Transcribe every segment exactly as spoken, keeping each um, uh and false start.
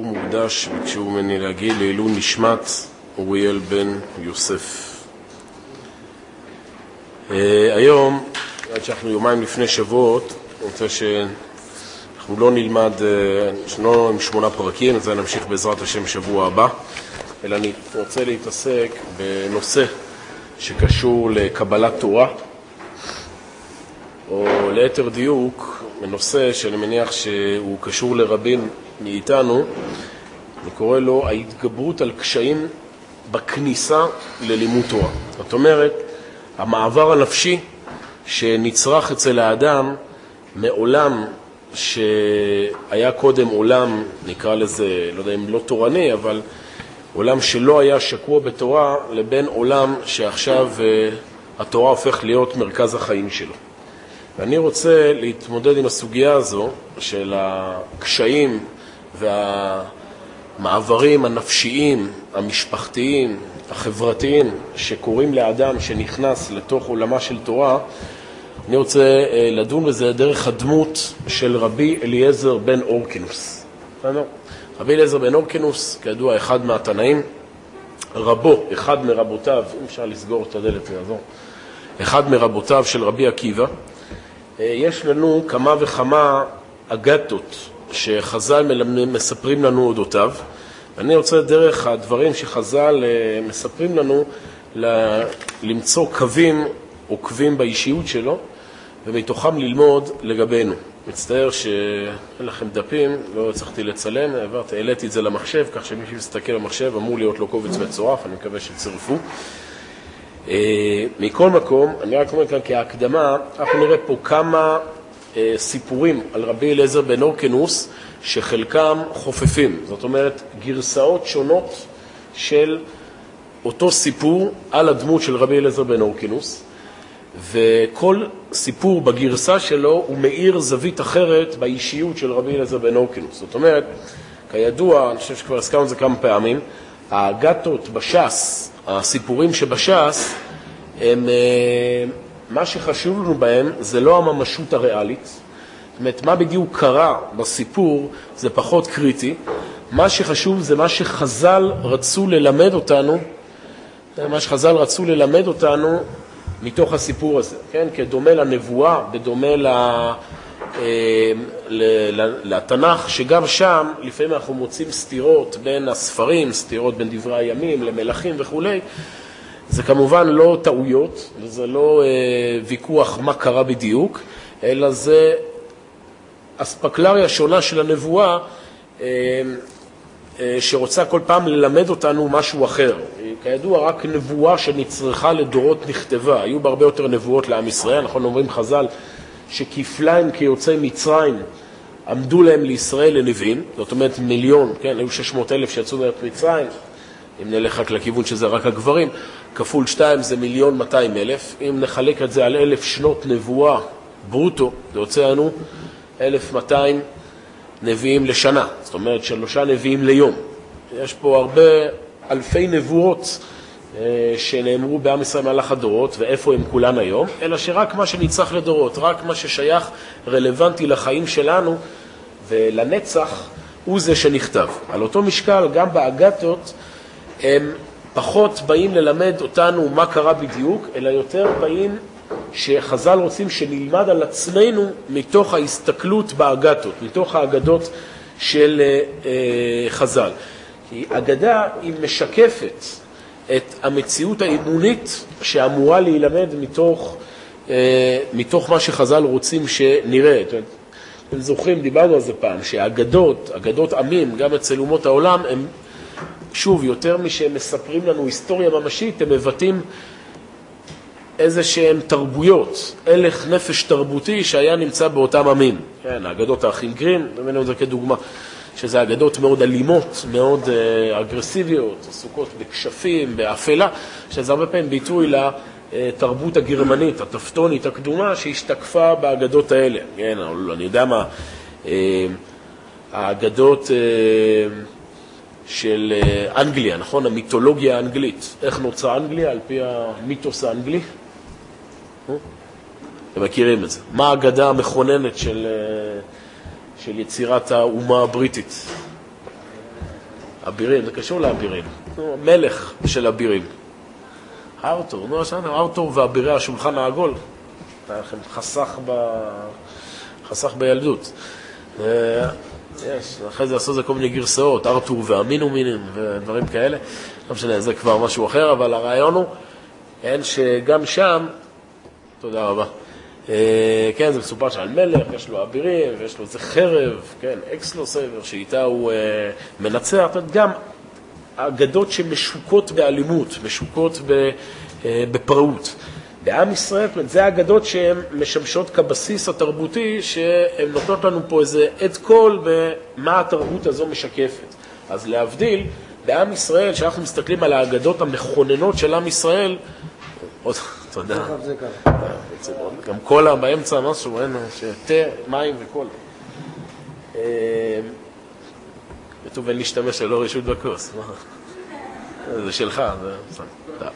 מוקדש ביקשו ממני להגיד לעילוי נשמת אוריאל בן יוסף. היום, עד שאנחנו יומיים לפני שבועות, אני רוצה שאנחנו לא נלמד, לא עם שמונה פרקים, אז נמשיך בעזרת השם שבוע הבא, אלא אני רוצה להתעסק בנושא שקשור לקבלת תורה, או ליתר דיוק, בנושא שאני מניח שהוא קשור לרבים מאיתנו, אני קורא לו ההתגברות על קשיים בכניסה ללימוד תורה. זאת אומרת, המעבר הנפשי שנצרך אצל האדם מעולם שהיה קודם עולם, נקרא לזה, לא יודע אם לא תורני, אבל עולם שלא היה שקוע בתורה, לבין עולם שעכשיו התורה הופך להיות מרכז החיים שלו. ואני רוצה להתמודד עם הסוגיה הזו של הקשיים והמעברים הנפשיים, המשפחתיים, החברתיים שקורים לאדם שנכנס לתוך עולמה של תורה. אני רוצה לדון בזה דרך הדמות של רבי אליעזר בן אורקנוס. רבי אליעזר בן אורקנוס, כידוע, אחד מהתנאים, רבו, אחד מרבותיו, אם אפשר לסגור את הדלת ויעזור, אחד מרבותיו של רבי עקיבא. יש לנו כמה וכמה אגדות שחז"ל מספרים לנו אודותיו. אני רוצה דרך הדברים שחז"ל מספרים לנו למצוא קווים עוקבים באישיות שלו, ומתוכם ללמוד לגבינו. מצטער שאין לכם דפים, לא צריכתי לצלם, העברתי, העליתי את זה למחשב, כך שמישהו יסתכל במחשב, אמור להיות לו קובץ מצורף, אני מקווה שצרפו. מכל מקום, אני רק אומר כאן כהקדמה, אנחנו נראה פה כמה סיפורים על רבי אליעזר בן אורקנוס, שחלקם חופפים. זאת אומרת, גרסאות שונות של אותו סיפור על הדמות של רבי אליעזר בן אורקנוס, וכל סיפור בגרסה שלו הוא מאיר זווית אחרת באישיות של רבי אליעזר בן אורקנוס. זאת אומרת, כידוע, אני חושב שכבר הזכרנו את זה כמה פעמים, האגדות בש"ס, הסיפורים שבש"ס, הם, מה שחשוב לנו בהם זה לא הממשות הריאלית. זאת אומרת, מה בדיוק קרה בסיפור זה פחות קריטי. מה שחשוב זה מה שחז"ל רצו ללמד אותנו, מה שחז"ל רצו ללמד אותנו מתוך הסיפור הזה, כן? כדומה לנבואה, בדומה ל... לתנ"ך, שגם שם לפעמים אנחנו מוצאים סתירות בין הספרים, סתירות בין דברי הימים למלכים וכו'. זה כמובן לא טעויות, וזה לא אה, ויכוח מה קרה בדיוק, אלא זה אספקלריה שונה של הנבואה אה, אה, שרוצה כל פעם ללמד אותנו משהו אחר. כידוע, רק נבואה שנצרכה לדורות נכתבה. היו בהרבה יותר נבואות לעם ישראל, אנחנו אומרים חז"ל, שכפליים כיוצאי מצרים עמדו להם לישראל לנביאים, זאת אומרת מיליון, כן, היו שש מאות אלף שיצאו מארץ מצרים, אם נלך רק לכיוון שזה רק הגברים, כפול שתיים זה מיליון מאתיים אלף, אם נחלק את זה על אלף שנות נבואה ברוטו, זה יוצא לנו אלף מאתיים נביאים לשנה, זאת אומרת שלושה נביאים ליום. יש פה הרבה אלפי נבואות שנאמרו בעם ישראל מהלך הדורות, ואיפה הם כולן היום, אלא שרק מה שנצטרך לדורות, רק מה ששייך רלוונטי לחיים שלנו ולנצח, הוא זה שנכתב. על אותו משקל, גם באגדות, הם פחות באים ללמד אותנו מה קרה בדיוק, אלא יותר באים שחז"ל רוצים שנלמד על עצמנו מתוך ההסתכלות באגדות, מתוך האגדות של חז"ל. כי אגדה היא משקפת את המציאות האמונית שאמורה להילמד מתוך, אה, מתוך מה שחז"ל רוצים שנראה. אתם זוכרים, דיברנו על זה פעם, שהאגדות, אגדות עמים, גם אצל אומות העולם, הם, שוב, יותר משהם מספרים לנו היסטוריה ממשית, הם מבטאים איזה שהן תרבויות, הלך נפש תרבותי שהיה נמצא באותם עמים. כן, האגדות האחים גרים, נמנו את זה כדוגמה. שזה אגדות מאוד אלימות, מאוד uh, אגרסיביות, עסוקות בקשפים, באפלה, שזה הרבה פעמים ביטוי לתרבות הגרמנית, התפטונית, הקדומה, שהשתקפה באגדות האלה. כן, אני יודע מה, uh, האגדות uh, של uh, אנגליה, נכון? המיתולוגיה האנגלית. איך נוצרה אנגליה על פי המיתוס האנגלי? אתם מכירים את זה. מה האגדה המכוננת של... Uh, של יצירת האומה הבריטית? אבירים, זה קשור לאבירים. מלך של אבירים. ארתור, נו, שנה, ארתור ואבירי השולחן העגול. היה לכם חסך, ב... חסך בילדות. יש, אחרי זה עשו זה כל מיני גרסאות, ארתור ואמינו מינים ודברים כאלה. לא משנה, זה כבר משהו אחר, אבל הרעיון הוא, אין שגם שם, תודה רבה. כן, זה מסופר שעל מלך, יש לו אבירים, ויש לו איזה חרב, כן, אקסלוסייבר, שאיתה הוא מנצח. גם האגדות שמשוקות באלימות, משוקות בפראות. בעם ישראל, זה האגדות שהן משמשות כבסיס התרבותי, שהן נותנות לנו פה איזה עד קול במה התרבות הזו משקפת. אז להבדיל, בעם ישראל, שאנחנו מסתכלים על האגדות המכוננות של עם ישראל, עוד, תודה. גם קולה באמצע, משהו, אין, שתה, מים וקולה. כתוב, אין להשתמש ללא רשות בכוס. זה שלך, זה סתם.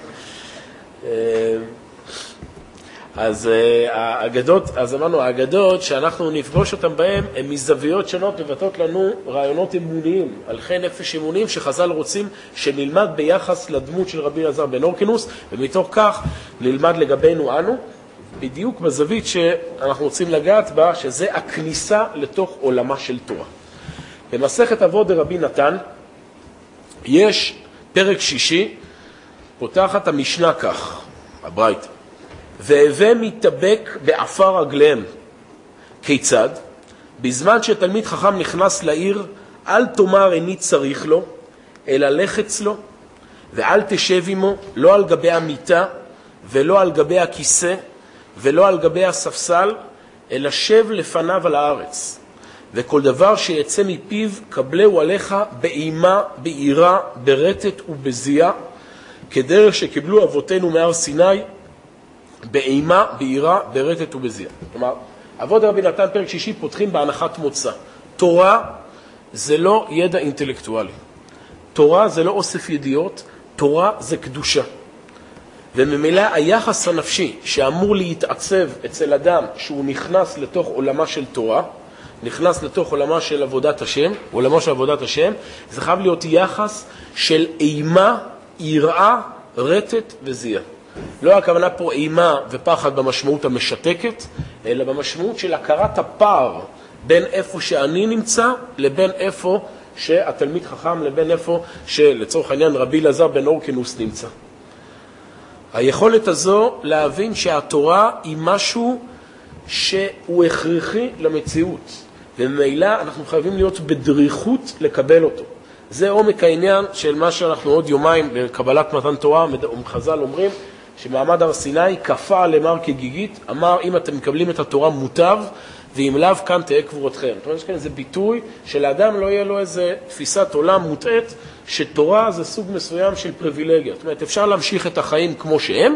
אז האגדות, אז אמרנו, האגדות שאנחנו נפגוש אותם בהם, הן מזוויות שונות מבטאות לנו רעיונות אמוניים, הלכי נפש אמוניים שחז"ל רוצים שנלמד ביחס לדמות של רבי אלעזר בן הורקנוס, ומתוך כך נלמד לגבינו אנו, בדיוק בזווית שאנחנו רוצים לגעת בה, שזה הכניסה לתוך עולמה של תורה. במסכת אבות דרבי נתן, יש פרק שישי, פותחת המשנה כך, הברייתא. והווה מתאבק בעפר רגליהם. כיצד? בזמן שתלמיד חכם נכנס לעיר, אל תאמר איני צריך לו, אלא לחץ לו, ואל תשב עמו, לא על גבי המיטה, ולא על גבי הכיסא, ולא על גבי הספסל, אלא שב לפניו על הארץ. וכל דבר שיצא מפיו, קבלהו עליך באימה, בעירה, ברטט ובזיעה, כדרך שקיבלו אבותינו מהר סיני, באימה, בעירה, ברטט ובזיעה. כלומר, אבות רבי נתן פרק שישי פותחים בהנחת מוצא. תורה זה לא ידע אינטלקטואלי. תורה זה לא אוסף ידיעות, תורה זה קדושה. וממילא היחס הנפשי שאמור להתעצב אצל אדם שהוא נכנס לתוך עולמה של תורה, נכנס לתוך עולמה של עבודת השם, עולמה של עבודת השם, זה חייב להיות יחס של אימה, יראה, רטט וזיעה. לא הכוונה פה אימה ופחד במשמעות המשתקת, אלא במשמעות של הכרת הפער בין איפה שאני נמצא לבין איפה שהתלמיד חכם, לבין איפה שלצורך העניין רבי אלעזר בן הורקנוס נמצא. היכולת הזו להבין שהתורה היא משהו שהוא הכרחי למציאות, וממילא אנחנו חייבים להיות בדריכות לקבל אותו. זה עומק העניין של מה שאנחנו עוד יומיים בקבלת מתן תורה, חז"ל אומרים, שמעמד הר סיני כפה למר כגיגית, אמר אם אתם מקבלים את התורה מוטב, ואם לאו כאן תהיה קבורתכם. זאת אומרת, יש כאן איזה ביטוי שלאדם לא יהיה לו איזה תפיסת עולם מוטעת, שתורה זה סוג מסוים של פריבילגיה. זאת אומרת, אפשר להמשיך את החיים כמו שהם,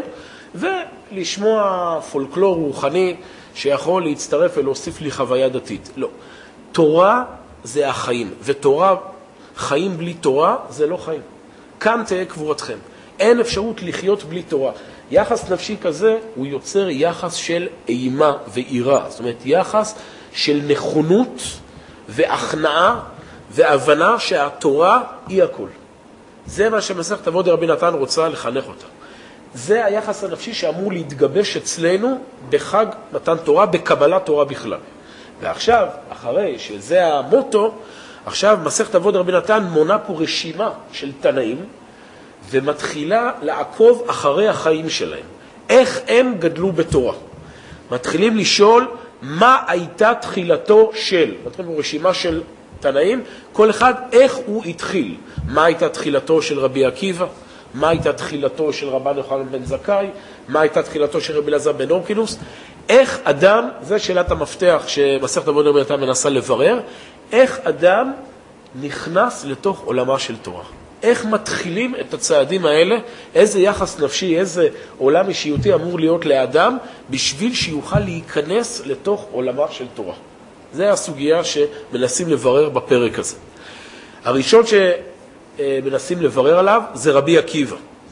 ולשמוע פולקלור רוחני שיכול להצטרף ולהוסיף לי חוויה דתית. לא. תורה זה החיים, ותורה, חיים בלי תורה זה לא חיים. כאן תהיה קבורתכם. אין אפשרות לחיות בלי תורה. יחס נפשי כזה הוא יוצר יחס של אימה ועירה. זאת אומרת, יחס של נכונות והכנעה והבנה שהתורה היא הכל. זה מה שמסכת אבות דרבי נתן רוצה לחנך אותה. זה היחס הנפשי שאמור להתגבש אצלנו בחג מתן תורה, בקבלת תורה בכלל. ועכשיו, אחרי שזה המוטו, עכשיו מסכת אבות דרבי נתן מונה פה רשימה של תנאים, ומתחילה לעקוב אחרי החיים שלהם. איך הם גדלו בתורה. מתחילים לשאול מה הייתה תחילתו של, מתחילים רשימה של תנאים, כל אחד איך הוא התחיל. מה הייתה תחילתו של רבי עקיבא, מה הייתה תחילתו של רבן יוחנן בן זכאי, מה הייתה תחילתו של רבי אלעזר בן הורקנוס, איך אדם, זה שאלת המפתח שמסכת אבות דרבי נתן מנסה לברר, איך אדם נכנס לתוך עולמה של תורה. איך מתחילים את הצעדים האלה, איזה יחס נפשי, איזה עולם אישיותי אמור להיות לאדם, בשביל שיוכל להיכנס לתוך עולמה של תורה. זה הסוגיה שמנסים לברר בפרק הזה. הראשון שמנסים לברר עליו זה רבי עקיבא.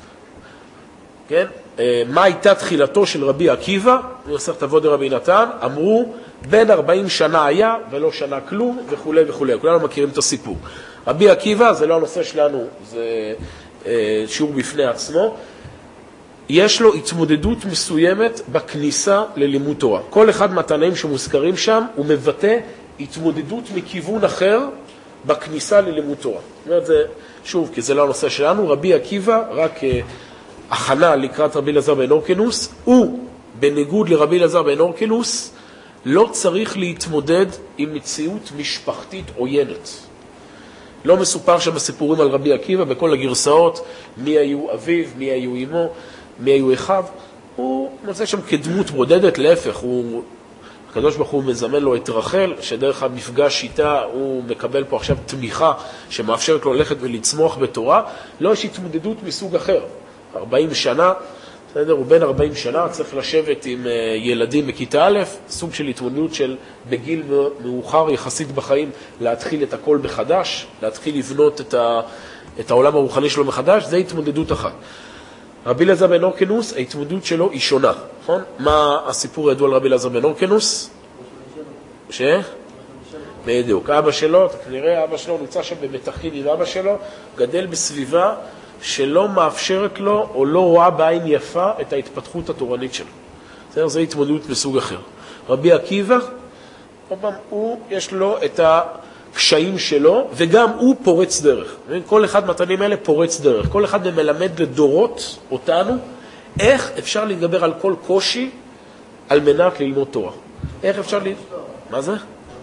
כן? מה הייתה תחילתו של רבי עקיבא? במסכת אבות דרבי נתן, אמרו בין ארבעים שנה היה ולא שנה כלום וכו' וכו'. כולנו מכירים את הסיפור. רבי עקיבא, זה לא הנושא שלנו, זה אה, שיעור בפני עצמו, יש לו התמודדות מסוימת בכניסה ללימוד תורה. כל אחד מהתנאים שמוזכרים שם, הוא מבטא התמודדות מכיוון אחר בכניסה ללימוד תורה. זאת אומרת, זה, שוב, כי זה לא הנושא שלנו, רבי עקיבא, רק אה, הכנה לקראת רבי אלעזר בן הורקנוס, הוא, בניגוד לרבי אלעזר בן הורקנוס, לא צריך להתמודד עם מציאות משפחתית עוינת. לא מסופר שם בסיפורים על רבי עקיבא, בכל הגרסאות, מי היו אביו, מי היו אמו, מי היו אחיו. הוא מוצא שם כדמות בודדת, להפך, הוא, הקדוש ברוך הוא מזמן לו את רחל, שדרך המפגש איתה הוא מקבל פה עכשיו תמיכה שמאפשרת לו ללכת ולצמוח בתורה. לא, יש התמודדות מסוג אחר. ארבעים שנה, בסדר, הוא בן ארבעים שנה, צריך לשבת עם ילדים בכיתה א', סוג של התמודדות של בגיל מאוחר יחסית בחיים, להתחיל את הכל בחדש, להתחיל לבנות את, ה, את העולם הרוחני שלו מחדש, זה התמודדות אחת. רבי אלעזר בן הורקנוס, ההתמודדות שלו היא שונה, נכון? מה הסיפור ידוע על רבי אלעזר בן הורקנוס? ש? בדיוק, אבא שלו, כנראה אבא שלו נמצא שם במתחים עם אבא שלו, גדל בסביבה שלא מאפשרת לו או לא רואה בעין יפה את ההתפתחות התורנית שלו. זה, זה התמודדות מסוג אחר. רבי עקיבא, הוא, יש לו את הקשיים שלו, וגם הוא פורץ דרך. כל אחד מהתנים האלה פורץ דרך. כל אחד מלמד לדורות אותנו איך אפשר להתגבר על כל קושי על מנת ללמוד תורה. איך אפשר ל... מה זה?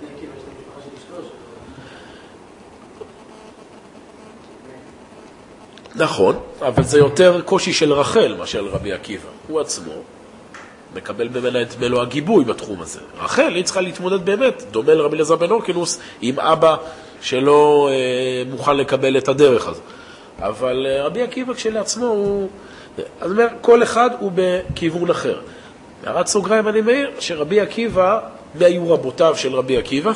נכון, אבל זה יותר קושי של רחל מאשר רבי עקיבא. הוא עצמו מקבל ממנה את מלוא הגיבוי בתחום הזה. רחל היא צריכה להתמודד באמת, דומה לרבי אלעזר בן הורקנוס, עם אבא שלא אה, מוכן לקבל את הדרך הזו. אבל אה, רבי עקיבא כשלעצמו הוא... אז אומר, כל אחד הוא בכיוון אחר. הערת סוגריים אני מעיר שרבי עקיבא, מי היו רבותיו של רבי עקיבא?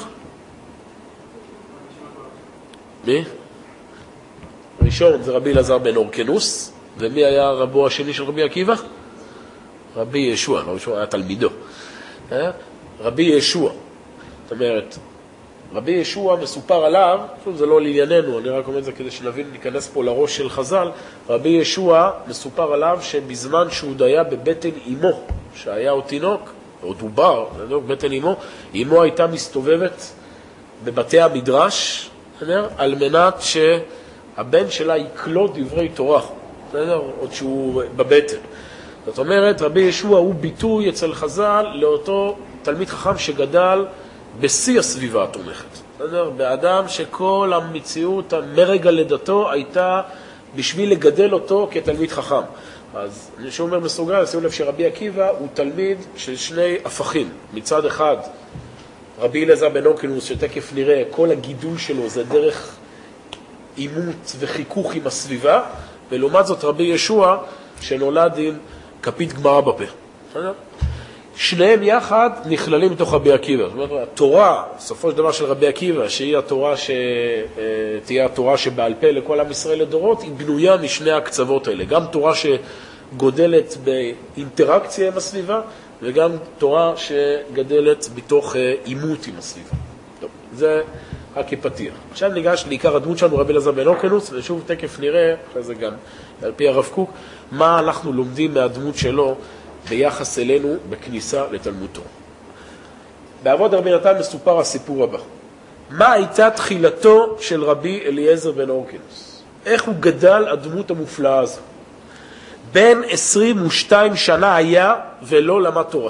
מי? ראשון זה רבי אלעזר בן הורקנוס, ומי היה רבו השני של רבי עקיבא? רבי ישוע, רבי ישוע היה תלמידו. רבי ישוע, זאת אומרת, רבי ישוע מסופר עליו, זה לא לענייננו, אני רק אומר את זה כדי שנבין, ניכנס פה לראש של חז"ל, רבי ישוע מסופר עליו שבזמן שהוא היה בבטן אמו, שהיה עוד תינוק, או דובר, בבטן אמו, אמו הייתה מסתובבת בבתי המדרש, על מנת ש... הבן שלה יקלוט דברי תורה, בסדר? עוד שהוא בבטן. זאת אומרת, רבי ישוע הוא ביטוי אצל חז"ל לאותו תלמיד חכם שגדל בשיא הסביבה התומכת. בסדר? באדם שכל המציאות, מרגע לידתו, הייתה בשביל לגדל אותו כתלמיד חכם. אז אני שאומר מסוגל, שימו לב שרבי עקיבא הוא תלמיד של שני הפכים. מצד אחד, רבי אלעזר בן הורקנוס, שתכף נראה, כל הגידול שלו זה דרך אימות וחיכוך עם הסביבה, ולעומת זאת רבי ישוע שנולד עם כפית גמרא בפה. שניהם יחד נכללים מתוך רבי עקיבא. זאת אומרת, התורה, סופו של דבר של רבי עקיבא, שהיא התורה שתהיה התורה שבעל פה לכל עם ישראל לדורות, היא בנויה משני הקצוות האלה. גם תורה שגודלת באינטראקציה עם הסביבה, וגם תורה שגדלת בתוך אימות עם הסביבה. טוב, זה רק כפתיח. עכשיו ניגש לעיקר הדמות שלנו, רבי אלעזר בן הורקנוס, ושוב תקף נראה, אחרי זה גם על פי הרב קוק, מה אנחנו לומדים מהדמות שלו ביחס אלינו בכניסה לתלמוד תורה. באבות רבי נתן מסופר הסיפור הבא. מה הייתה תחילתו של רבי אליעזר בן הורקנוס? איך הוא גדל הדמות המופלאה הזו? בן עשרים ושתיים שנה היה ולא למד תורה.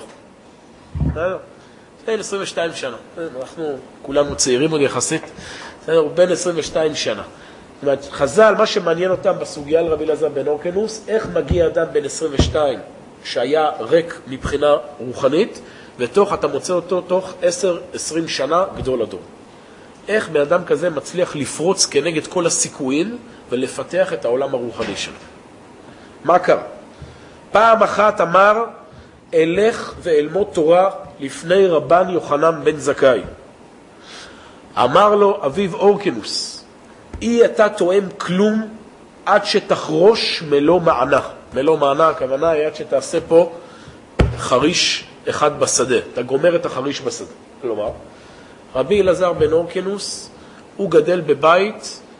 בן עשרים ושתיים שנה. אנחנו כולנו צעירים עוד יחסית. הוא בן עשרים ושתיים שנה. זאת אומרת, חז"ל, מה שמעניין אותם בסוגיה על רבי אלעזר בן הורקנוס, איך מגיע אדם בן עשרים ושתיים שהיה ריק מבחינה רוחנית, ותוך אתה מוצא אותו תוך עשר עשרים שנה גדול הדור. איך באדם כזה מצליח לפרוץ כנגד כל הסיכויים ולפתח את העולם הרוחני שלו. מה קרה? פעם אחת אמר, אלך ואלמוד תורה לפני רבן יוחנן בן זכאי. אמר לו אביו הורקנוס, אי אתה תואם כלום עד שתחרוש מלוא מענה. מלוא מענה, הכוונה היא עד שתעשה פה חריש אחד בשדה. אתה גומר את החריש בשדה. כלומר, רבי אלעזר בן הורקנוס, הוא גדל בבית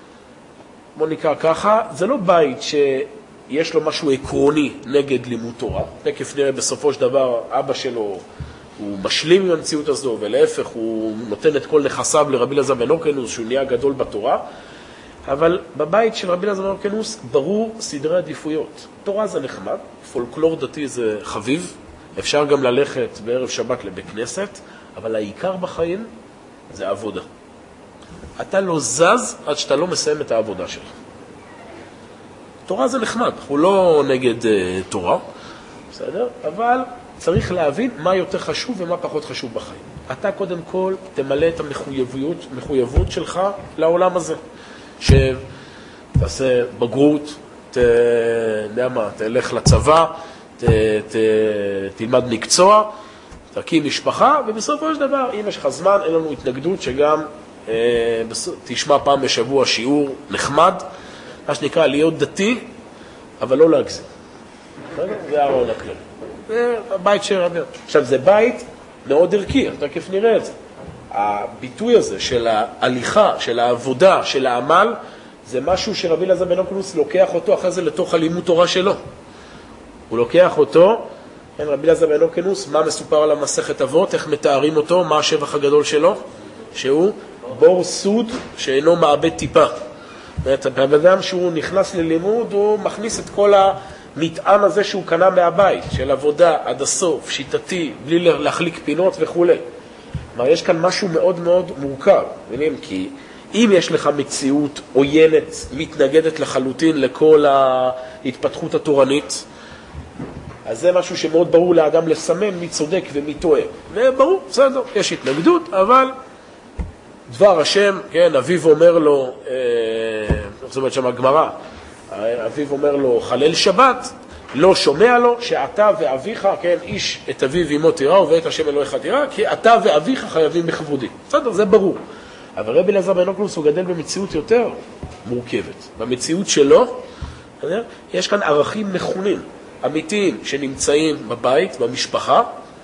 בוא נקרא ככה, זה לא בית שיש לו משהו עקרוני נגד לימוד תורה. תכף נראה בסופו של דבר, אבא שלו הוא משלים עם המציאות הזו, ולהפך הוא נותן את כל נכסיו לרבי אלעזר בן הורקנוס, שהוא נהיה גדול בתורה. אבל בבית של רבי אלעזר בן הורקנוס ברור סדרי עדיפויות. תורה זה נחמד, פולקלור דתי זה חביב, אפשר גם ללכת בערב שבת לבית כנסת, אבל העיקר בחיים זה עבודה. אתה לא זז עד שאתה לא מסיים את העבודה שלך. תורה זה נחמד, אנחנו לא נגד uh, תורה, בסדר? אבל צריך להבין מה יותר חשוב ומה פחות חשוב בחיים. אתה קודם כל תמלא את המחויבות, מחויבות שלך לעולם הזה. שתעשה בגרות, ת, יודע מה, תלך לצבא, ת, ת, תלמד מקצוע, תקים משפחה, ובסופו של דבר, אם יש לך זמן, אין לנו התנגדות שגם אה, תשמע פעם בשבוע שיעור נחמד, מה שנקרא להיות דתי, אבל לא להגזים. זה הרעיון הכללי. זה הבית של רבי. עכשיו, זה בית מאוד ערכי, אתה כיף נראה את זה. הביטוי הזה של ההליכה, של העבודה, של העמל, זה משהו שרבי אלעזר בן הורקנוס לוקח אותו אחרי זה לתוך הלימוד תורה שלו. הוא לוקח אותו, כן, רבי אלעזר בן הורקנוס, מה מסופר על המסכת אבות, איך מתארים אותו, מה השבח הגדול שלו? שהוא בור סוד שאינו מאבד טיפה. האדם שהוא נכנס ללימוד, הוא מכניס את כל המטען הזה שהוא קנה מהבית, של עבודה עד הסוף, שיטתי, בלי להחליק פינות וכו'. כלומר, יש כאן משהו מאוד מאוד מורכב, מבינים? כי אם יש לך מציאות עוינת, מתנגדת לחלוטין לכל ההתפתחות התורנית, אז זה משהו שמאוד ברור לאדם לסמן מי צודק ומי טועה. וברור, בסדר, יש התנגדות, אבל דבר השם, כן, אביו אומר לו, אה, זאת אומרת שם הגמרא, אביו אומר לו חלל שבת, לא שומע לו שאתה ואביך, כן, איש את אביו ואמו תיראו ואת השם אלוהיך תירא, כי אתה ואביך חייבים בכבודי. בסדר, זה ברור. אבל רבי אלעזר בן הורקנוס הוא גדל במציאות יותר מורכבת. במציאות שלו, יש כאן ערכים נכונים, אמיתיים, שנמצאים בבית, במשפחה,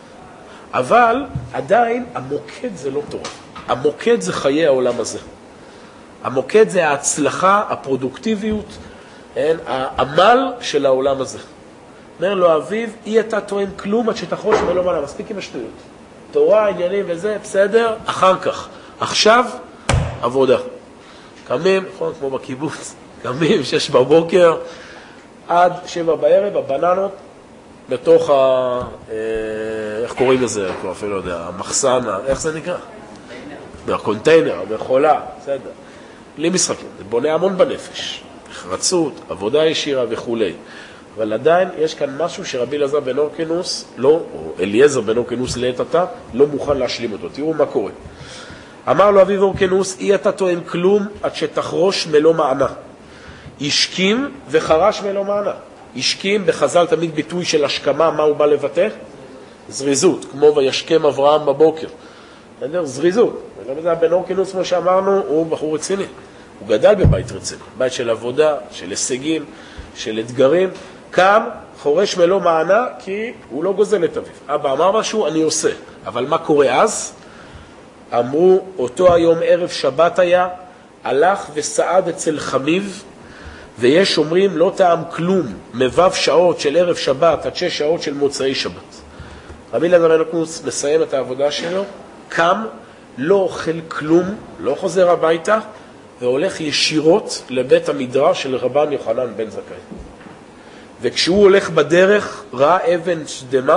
אבל עדיין המוקד זה לא תורה. המוקד זה חיי העולם הזה. המוקד זה ההצלחה, הפרודוקטיביות, אין, העמל של העולם הזה. אומר לו אביו, אי אתה תואם כלום עד שתחרוש ולא מעלה, מספיק עם השטויות. תורה, עניינים וזה, בסדר, אחר כך. עכשיו, עבודה. קמים, נכון, כמו בקיבוץ, קמים שש בבוקר, עד שבע בערב, הבננות, בתוך ה... אה, איך קוראים לזה? כבר אפילו לא יודע, המחסן, איך זה נקרא? בקונטיינר, בחולה, בסדר. בלי משחקים, זה בונה המון בנפש. נחרצות, עבודה ישירה וכו'. אבל עדיין יש כאן משהו שרבי אלעזר בן הורקנוס, לא, או אליעזר בן הורקנוס לעת עתה, לא מוכן להשלים אותו. תראו מה קורה. אמר לו אביו הורקנוס, אי אתה תואם כלום עד שתחרוש מלוא מענה. השכים וחרש מלוא מענה. השכים בחז"ל תמיד ביטוי של השכמה, מה הוא בא לבטא? זריזות, כמו וישכם אברהם בבוקר. זריזות. בן הורקנוס, כמו שאמרנו, הוא בחור רציני. הוא גדל בבית רציני, בית של עבודה, של הישגים, של אתגרים. קם, חורש מלוא מענה, כי הוא לא גוזל את אביו. אבא אמר משהו, אני עושה. אבל מה קורה אז? אמרו, אותו היום ערב שבת היה, הלך וסעד אצל חמיו, ויש אומרים, לא טעם כלום, מבב שעות של ערב שבת עד שש שעות של מוצאי שבת. רבי אלעזר בן הורקנוס מסיים את העבודה שלו, קם, לא אוכל כלום, לא חוזר הביתה, והולך ישירות לבית המדרש של רבן יוחנן בן זכאי. וכשהוא הולך בדרך, ראה אבן שדמה,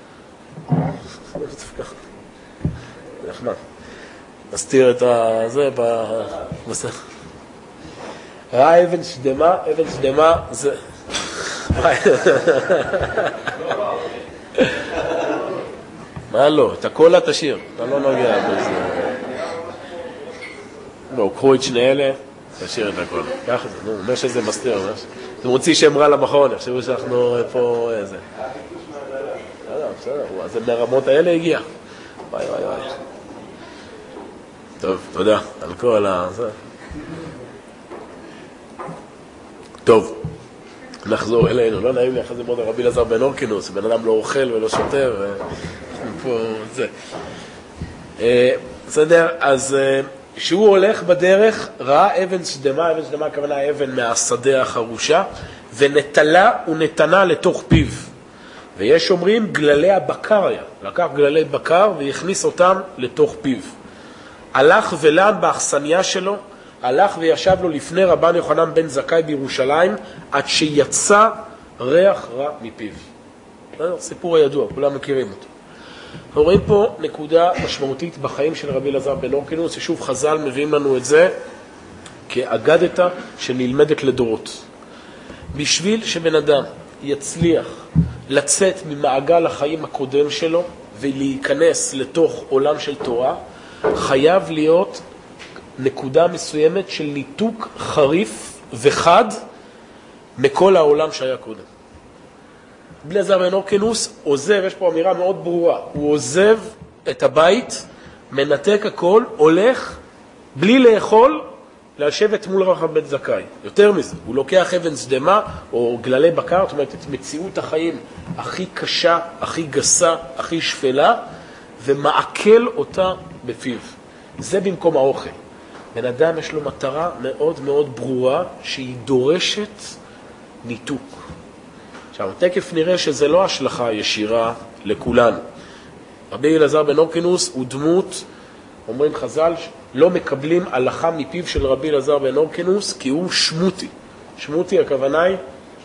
נחמד, נסתיר את זה בסך. ראה אבן שדמה, אבן שדמה זה... מה לא? את הכל תשאיר, אתה לא נוגע בזה. לא, קחו את שני אלה, תשאיר את הכל. ככה זה, נו, אומר שזה מסתיר. אתם רוצים שם רע למכון, יחשבו שאנחנו פה איזה. בסדר, בסדר, אז מהרמות האלה הגיע. וואי וואי וואי. טוב, תודה על כל ה... טוב, נחזור אלינו. לא נעים לי אחרי זה מאוד רבי אלעזר בן הורקנוס, בן אדם לא אוכל ולא שותה, ואנחנו פה זה. בסדר, אז שהוא הולך בדרך, ראה אבן סדמה, אבן סדמה הכוונה אבן מהשדה החרושה, ונטלה ונתנה לתוך פיו. ויש אומרים גללי הבקר היה, לקח גללי בקר והכניס אותם לתוך פיו. הלך ולן באכסניה שלו, הלך וישב לו לפני רבן יוחנן בן זכאי בירושלים, עד שיצא ריח רע מפיו. סיפור הידוע, כולם מכירים אותו. אנחנו רואים פה נקודה משמעותית בחיים של רבי אלעזר בן הורקנוס, ששוב חז"ל מביאים לנו את זה כאגדתה שנלמדת לדורות. בשביל שבן אדם יצליח לצאת ממעגל החיים הקודם שלו ולהיכנס לתוך עולם של תורה, חייב להיות נקודה מסוימת של ניתוק חריף וחד מכל העולם שהיה קודם. רבי אלעזר בן הורקנוס עוזב, יש פה אמירה מאוד ברורה, הוא עוזב את הבית, מנתק הכל, הולך בלי לאכול לשבת מול רבן בן זכאי. יותר מזה, הוא לוקח אבן סדמה או גללי בקר, זאת אומרת את מציאות החיים הכי קשה, הכי גסה, הכי שפלה, ומעכל אותה בפיו. זה במקום האוכל. בן אדם יש לו מטרה מאוד מאוד ברורה שהיא דורשת ניתוק. עכשיו, תכף נראה שזה לא השלכה ישירה לכולנו. רבי אלעזר בן הורקנוס הוא דמות, אומרים חז"ל, לא מקבלים הלכה מפיו של רבי אלעזר בן הורקנוס כי הוא שמותי. שמותי הכוונה היא,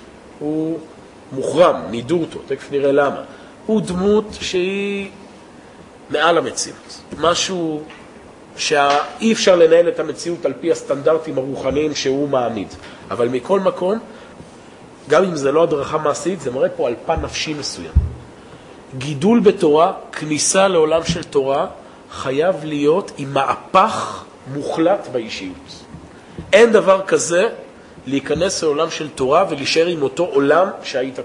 הוא מוחרם, נידו אותו, תכף נראה למה. הוא דמות שהיא מעל המציאות. משהו שאי אפשר לנהל את המציאות על פי הסטנדרטים הרוחניים שהוא מעמיד. אבל מכל מקום, גם אם זה לא הדרכה מעשית, זה מראה פה על פן נפשי מסוים. גידול בתורה, כניסה לעולם של תורה, חייב להיות עם מהפך מוחלט באישיות. אין דבר כזה להיכנס לעולם של תורה ולהישאר עם אותו עולם שהיית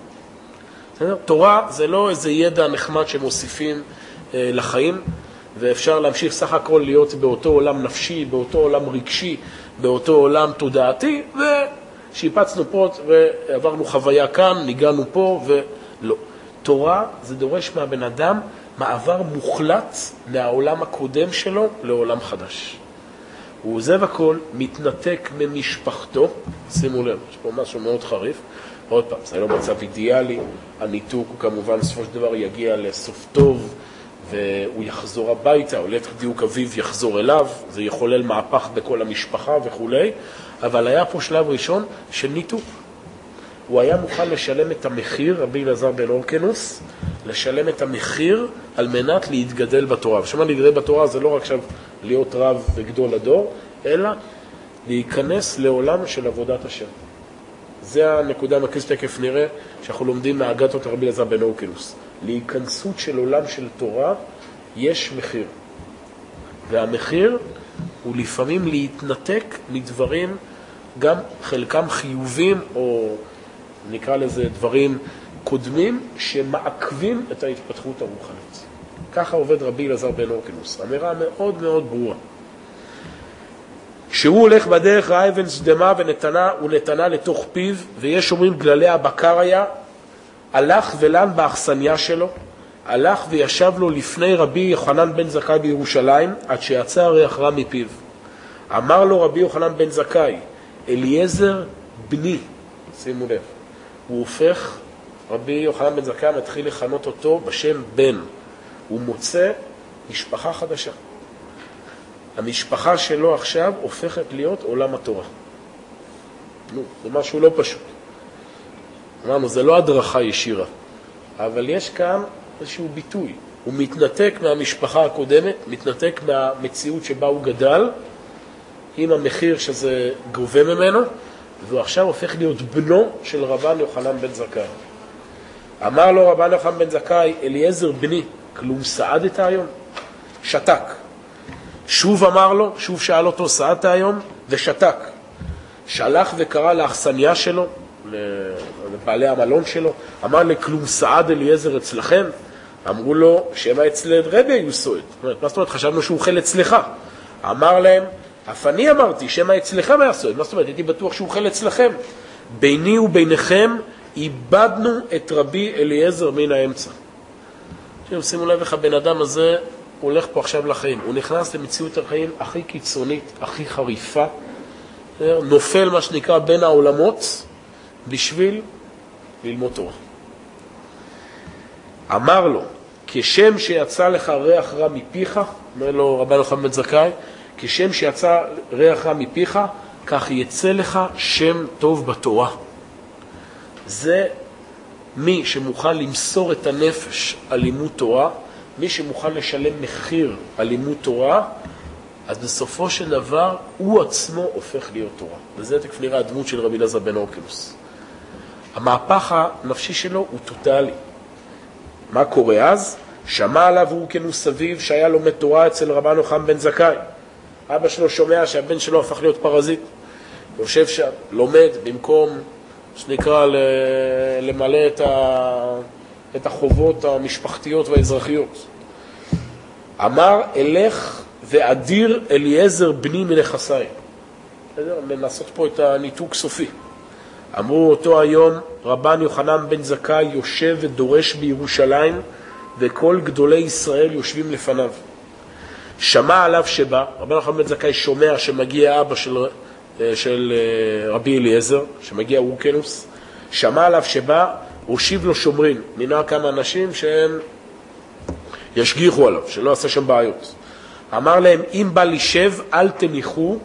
קודם. תורה זה לא איזה ידע נחמד שמוסיפים אה, לחיים, ואפשר להמשיך סך הכל להיות באותו עולם נפשי, באותו עולם רגשי, באותו עולם תודעתי, ושיפצנו פה ועברנו חוויה כאן, ניגענו פה ולא. תורה זה דורש מהבן אדם מעבר מוחלט מהעולם הקודם שלו לעולם חדש. הוא עוזב הכל, מתנתק ממשפחתו, שימו לב, יש פה משהו מאוד חריף, עוד פעם, זה לא מצב אידיאלי, הניתוק הוא כמובן בסופו של דבר יגיע לסוף טוב, והוא יחזור הביתה, או ליתר דיוק אביו יחזור אליו, זה יחולל מהפך בכל המשפחה וכו', אבל היה פה שלב ראשון של ניתוק. הוא היה מוכן לשלם את המחיר, רבי אלעזר בן הורקנוס, לשלם את המחיר על מנת להתגדל בתורה. ושמה להתגדל בתורה זה לא רק עכשיו להיות רב וגדול הדור, אלא להיכנס לעולם של עבודת השם. זה הנקודה המרכזית, תכף נראה שאנחנו לומדים מהאגדות רבי אלעזר בן הורקנוס. להיכנסות של עולם של תורה יש מחיר. והמחיר הוא לפעמים להתנתק מדברים, גם חלקם חיובים או נקרא לזה דברים קודמים שמעכבים את ההתפתחות הרוחנית. ככה עובד רבי אלעזר בן הורקנוס. אמירה מאוד מאוד ברורה. שהוא הולך בדרך ראה אבן סדמה ונתנה ונתנה לתוך פיו, ויש אומרים גללי הבקר היה, הלך ולן באכסניה שלו, הלך וישב לו לפני רבי יוחנן בן זכאי בירושלים, עד שיצא ריח רע מפיו. אמר לו רבי יוחנן בן זכאי, אליעזר בני, שימו לב, הוא הופך, רבי יוחנן בן זכאי מתחיל לכנות אותו בשם בן. הוא מוצא משפחה חדשה. המשפחה שלו עכשיו הופכת להיות עולם התורה. נו, זה משהו לא פשוט. אמרנו, זה לא הדרכה ישירה, אבל יש כאן איזשהו ביטוי. הוא מתנתק מהמשפחה הקודמת, מתנתק מהמציאות שבה הוא גדל, עם המחיר שזה גובה ממנו, והוא עכשיו הופך להיות בנו של רבן יוחנן בן זכאי. אמר לו רבן יוחנן בן זכאי, אליעזר בני, כלום סעדת היום? שתק. שוב אמר לו, שוב שאל אותו, סעדת היום? ושתק. שלח וקרא לאכסניה שלו, לבעלי המלון שלו, אמר לכלום סעד אליעזר אצלכם? אמרו לו, שמה אצל רבי היו סועד. מה זאת אומרת? חשבנו שהוא אוכל אצלך. אמר להם, אף אני אמרתי, שמה אצלכם היה סועד. מה זאת אומרת? הייתי בטוח שהוא אוכל אצלכם. ביני וביניכם איבדנו את רבי אליעזר מן האמצע. שימו לב איך הבן אדם הזה, הוא הולך פה עכשיו לחיים, הוא נכנס למציאות החיים הכי קיצונית, הכי חריפה, נופל מה שנקרא בין העולמות, בשביל ללמוד תורה. אמר לו, כשם שיצא לך ריח רע מפיך, אומר לו רבן יוחנן בן זכאי, כשם שיצא ריח רע מפיך, כך יצא לך שם טוב בתורה. זה מי שמוכן למסור את הנפש על לימוד תורה, מי שמוכן לשלם מחיר על לימוד תורה, אז בסופו של דבר הוא עצמו הופך להיות תורה. וזה תכף נראה הדמות של רבי אלעזר בן הורקנוס. המהפך הנפשי שלו הוא טוטלי. מה קורה אז? שמע עליו הורקנוס סביב שהיה לומד תורה אצל רבן יוחנן בן זכאי. אבא שלו שומע שהבן שלו הפך להיות פרזיט. יושב שם, לומד במקום שנקרא למלא את, ה... את החובות המשפחתיות והאזרחיות. אמר, אלך ואדיר אליעזר בני מנכסי. מנסות פה את הניתוק סופי. אמרו אותו היום, רבן יוחנן בן זכאי יושב ודורש בירושלים, וכל גדולי ישראל יושבים לפניו. שמע עליו שבא, רבן יוחנן בן זכאי שומע שמגיע אבא של, של רבי אליעזר, שמגיע הורקנוס, שמע עליו שבא, הושיב לו שומרים, מינה כמה אנשים שהם ישגיחו עליו, שלא עשה שם בעיות. אמר להם, אם בא לישב, אל תניחו,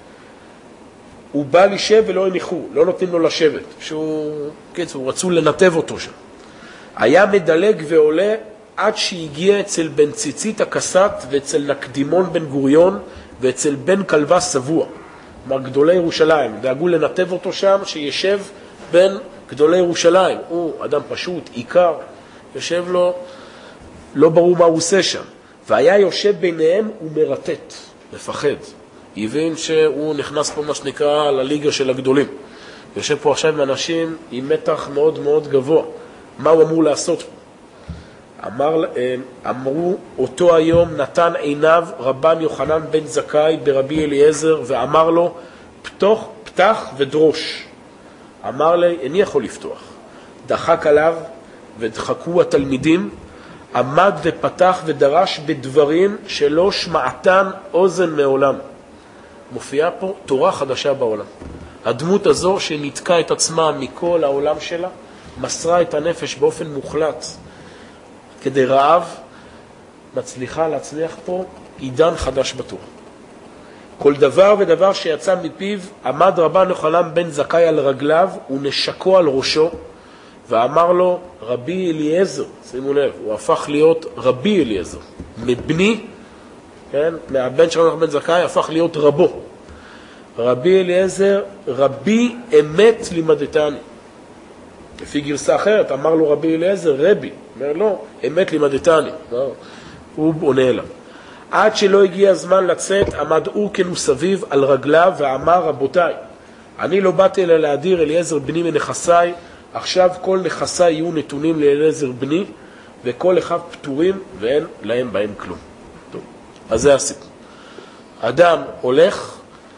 הוא בא לישב ולא הניחו, לא נותנים לו לשבת, שהוא, קיצור, רצו לנתב אותו שם. היה מדלג ועולה עד שהגיע אצל בן ציצית הקסת ואצל נקדימון בן גוריון ואצל בן כלבה סבוע. כלומר, גדולי ירושלים, דאגו לנתב אותו שם, שישב בין גדולי ירושלים. הוא אדם פשוט, עיקר, יושב לו, לא ברור מה הוא עושה שם. והיה יושב ביניהם ומרטט, מפחד. הבין שהוא נכנס פה מה שנקרא לליגה של הגדולים. יושב פה עכשיו עם אנשים עם מתח מאוד מאוד גבוה. מה הוא אמור לעשות פה? אמר, אמרו אותו היום נתן עיניו רבן יוחנן בן זכאי ברבי אליעזר ואמר לו פתח, פתח ודרוש. אמר לי, איני יכול לפתוח. דחק עליו ודחקו התלמידים, עמד ופתח ודרש בדברים שלא שמעתן אוזן מעולם. מופיעה פה תורה חדשה בעולם. הדמות הזו שנתקה את עצמה מכל העולם שלה, מסרה את הנפש באופן מוחלט כדי רעב, מצליחה להצליח פה עידן חדש בתורה. כל דבר ודבר שיצא מפיו, עמד רבן יוחנן בן זכאי על רגליו ונשקו על ראשו, ואמר לו, רבי אליעזר, שימו לב, הוא הפך להיות רבי אליעזר. מבני, כן, מהבן של רבן יוחנן בן זכאי, הפך להיות רבו. רבי אליעזר, רבי אמת לימדתני. לפי גרסה אחרת, אמר לו רבי אליעזר, רבי. אומר לו, אמת לימדתני. הוא עונה אליו. עד שלא הגיע הזמן לצאת, עמד הורקנוס סביב על רגליו ואמר, רבותיי, אני לא באתי אלא להדיר אליעזר בני מנכסי, עכשיו כל נכסי יהיו נתונים לאליעזר בני, וכל אחד פטורים ואין להם בהם כלום. טוב, אז זה הסיפור. אדם הולך,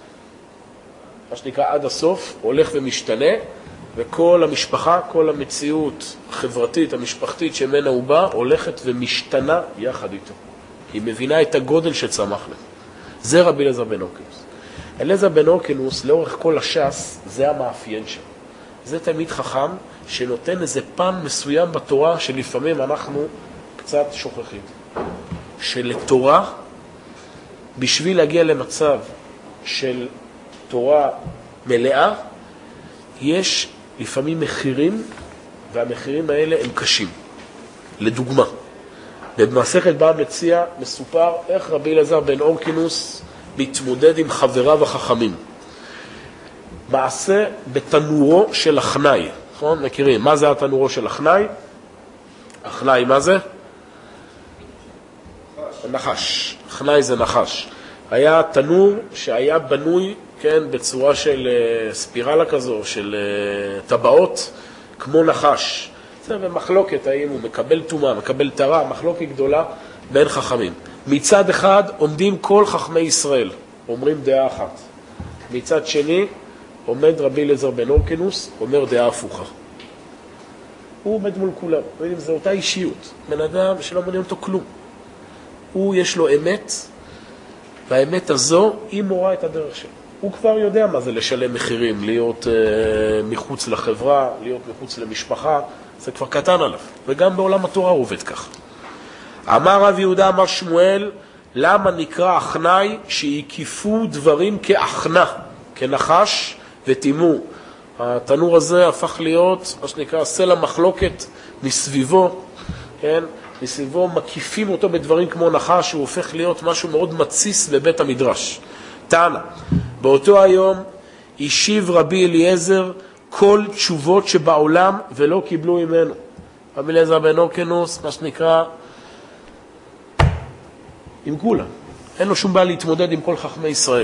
מה שנקרא עד הסוף, הולך ומשתנה, וכל המשפחה, כל המציאות החברתית, המשפחתית שמנה הוא בא, הולכת ומשתנה יחד איתו. היא מבינה את הגודל שצמח לה. זה רבי אלעזר בן הורקנוס. אלעזר בן הורקנוס, לאורך כל הש"ס, זה המאפיין שם. זה תלמיד חכם שנותן איזה פן מסוים בתורה שלפעמים אנחנו קצת שוכחים. שלתורה, בשביל להגיע למצב של תורה מלאה, יש לפעמים מחירים, והמחירים האלה הם קשים. לדוגמה, במסכת בבא מציעא מסופר איך רבי אלעזר בן הורקנוס מתמודד עם חבריו החכמים. מעשה בתנורו של החנאי. נכון? מכירים, מה זה התנורו של החנאי? החנאי, מה זה? נחש. החנאי זה נחש. היה תנור שהיה בנוי, כן, בצורה של ספירלה כזו, של טבעות, כמו נחש. זה במחלוקת, האם הוא מקבל תומה, מקבל תרה, מחלוקת גדולה בין חכמים. מצד אחד עומדים כל חכמי ישראל, אומרים דעה אחת. מצד שני עומד רבי אלעזר בן הורקנוס, אומר דעה הפוכה. הוא עומד מול כולם, רואים, זה אותה אישיות, בן אדם שלא מעניין אותו כלום. הוא יש לו אמת, והאמת הזו היא מורה את הדרך שלו. הוא כבר יודע מה זה לשלם מחירים, להיות uh, מחוץ לחברה, להיות מחוץ למשפחה, זה כבר קטן עליו. וגם בעולם התורה הוא עובד כך. אמר רב יהודה אמר שמואל, למה נקרא אחנאי שהקיפו דברים כאחנה, כנחש ותימו. התנור הזה הפך להיות, מה שנקרא, סלע מחלוקת מסביבו, כן? מסביבו מקיפים אותו בדברים כמו נחש, הוא הופך להיות משהו מאוד מציס בבית המדרש. תנא, באותו היום השיב רבי אליעזר כל תשובות שבעולם ולא קיבלו ממנו. רבי אליעזר בן הורקנוס, מה שנקרא, עם כולם. אין לו שום בעיה להתמודד עם כל חכמי ישראל.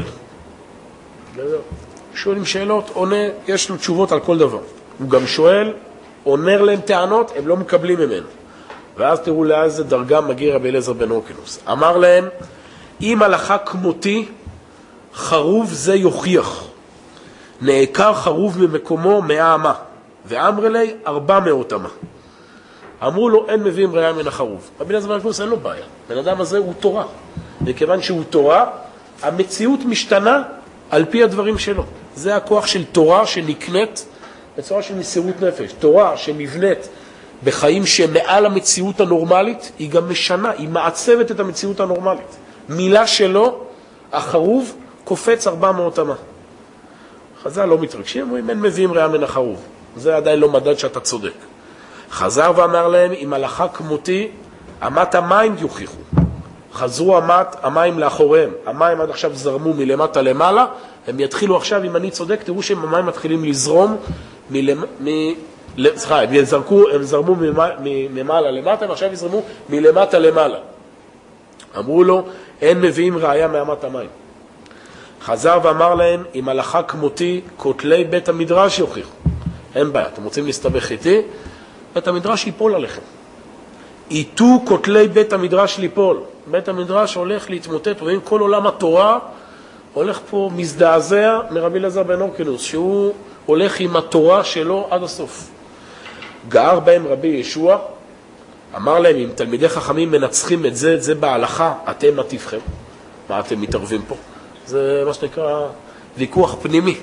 שואלים שאלות, עונה, יש לו תשובות על כל דבר. הוא גם שואל, עונר להם טענות, הם לא מקבלים ממנו. ואז תראו לאיזה דרגה מגיע רבי אליעזר בן הורקנוס. אמר להם, אם הלכה כמותי, חרוב זה יוכיח. נעקר חרוב ממקומו מאה אמה, ואמר לי ארבע מאות אמה. אמרו לו, אין מביאים ראיה מן החרוב. רבי אליעזר בן הורקנוס אין לו בעיה. בן אדם הזה הוא תורה. וכיוון שהוא תורה, המציאות משתנה על פי הדברים שלו. זה הכוח של תורה שנקנית בצורה של מסירות נפש. תורה שנבנית בחיים שמעל המציאות הנורמלית, היא גם משנה, היא מעצבת את המציאות הנורמלית. מילה שלו, החרוב, קופץ ארבע מאות אמה. חז"ל לא מתרגשים, אומרים, אין מביאים ראיה מן החרוב. זה עדיין לא מדד שאתה צודק. חזר ואמר להם, אם הלכה כמותי, אמת המים יוכיחו. חזרו אמת המים לאחוריהם. המים עד עכשיו זרמו מלמטה למעלה, הם יתחילו עכשיו, אם אני צודק, תראו שהם המים מתחילים לזרום מלמ... מ... סליחה, הם, יזרקו, הם זרמו ממעלה למטה, הם עכשיו יזרמו מלמטה למעלה. אמרו לו, אין מביאים ראיה מאמת המים. חזר ואמר להם, אם הלכה כמותי, כותלי בית המדרש יוכיחו. אין בעיה, אתם רוצים להסתבך איתי? בית המדרש ייפול עליכם. איתו כותלי בית המדרש ליפול. בית המדרש הולך להתמוטט, רואים כל עולם התורה הולך פה מזדעזע מרבי אליעזר בן הורקנוס, שהוא הולך עם התורה שלו עד הסוף. גער בהם רבי ישוע, אמר להם, אם תלמידי חכמים מנצחים את זה, את זה בהלכה, אתם מטיבכם. מה אתם מתערבים פה? זה מה שנקרא ויכוח פנימי.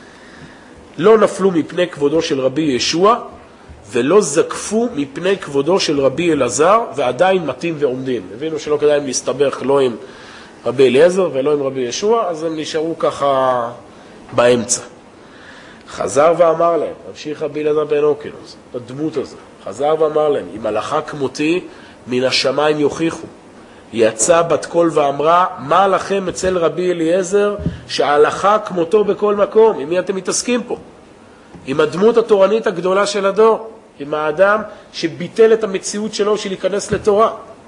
לא נפלו מפני כבודו של רבי ישוע, ולא זקפו מפני כבודו של רבי אלעזר, ועדיין מתים ועומדים. הבינו שלא כדאי הם להסתבך לא עם רבי אליעזר ולא עם רבי ישוע, אז הם נשארו ככה באמצע. חזר ואמר להם, המשיך רבי אליעזר בן הורקנוס, הדמות הזו, חזר ואמר להם, אם הלכה כמותי, מן השמיים יוכיחו. יצא בת קול ואמרה, מה לכם אצל רבי אליעזר, שההלכה כמותו בכל מקום? עם מי אתם מתעסקים פה? עם הדמות התורנית הגדולה של הדור, עם האדם שביטל את המציאות שלו של להיכנס לתורה.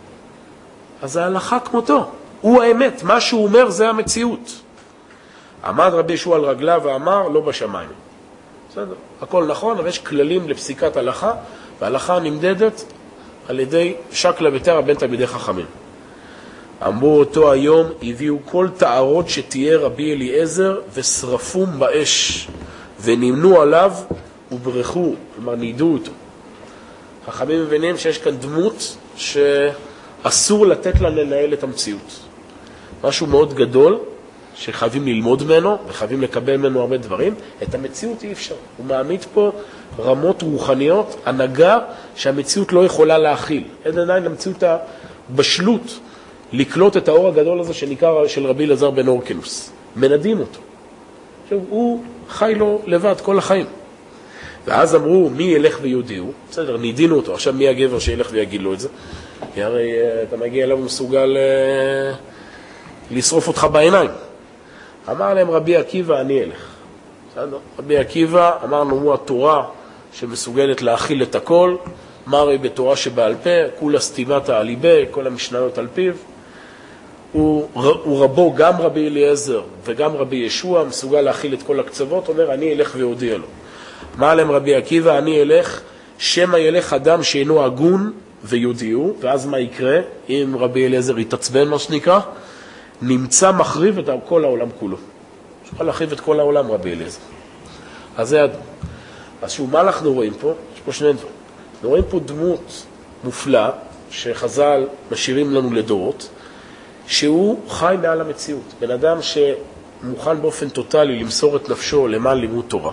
אז ההלכה כמותו, הוא האמת, מה שהוא אומר זה המציאות. עמד רבי ישוע על רגליו ואמר, לא בשמיים. בסדר, הכל נכון, אבל יש כללים לפסיקת הלכה, וההלכה נמדדת על ידי שקלא וטריא בין תלמידי חכמים. אמרו אותו היום, הביאו כל תערות שתהיה רבי אליעזר ושרפום באש, ונמנו עליו וברחו, כלומר נידו אותו. חכמים מבינים שיש כאן דמות שאסור לתת לה לנהל את המציאות. משהו מאוד גדול שחייבים ללמוד ממנו וחייבים לקבל ממנו הרבה דברים. את המציאות אי אפשר. הוא מעמיד פה רמות רוחניות, הנהגה שהמציאות לא יכולה להכיל. אין עדיין למציאות הבשלות לקלוט את האור הגדול הזה שנקרא של רבי אליעזר בן הורקנוס. מנדים אותו. עכשיו, הוא חי לו לבד כל החיים. ואז אמרו, מי ילך ויודיעו? בסדר, נידינו אותו. עכשיו מי הגבר שילך ויגיד לו את זה? כי הרי אתה מגיע אליו ומסוגל לשרוף אותך בעיניים. אמר להם רבי עקיבא, אני אלך. בסדר? רבי עקיבא, אמרנו, הוא התורה שמסוגלת להכיל את הכל. מה הרי בתורה שבעל פה? כולה סתימת העליבה, כל המשניות על פיו. הוא, הוא רבו גם רבי אליעזר וגם רבי ישוע, מסוגל להכיל את כל הקצוות, אומר, אני אלך והודיע לו. מה עליהם רבי עקיבא? אני אלך, שמה ילך אדם שאינו הגון ויודיעו, ואז מה יקרה? אם רבי אליעזר יתעצבן, מה שנקרא, נמצא מחריב את כל העולם כולו. שכל להחריב את כל העולם רבי אליעזר. אז זה אדם. אז שוב, מה אנחנו רואים פה? יש פה שני דברים. אנחנו רואים פה דמות מופלאה, שחז"ל משאירים לנו לדורות, שהוא חי מעל המציאות. בן אדם שמוכן באופן טוטלי למסור את נפשו למען לימוד תורה.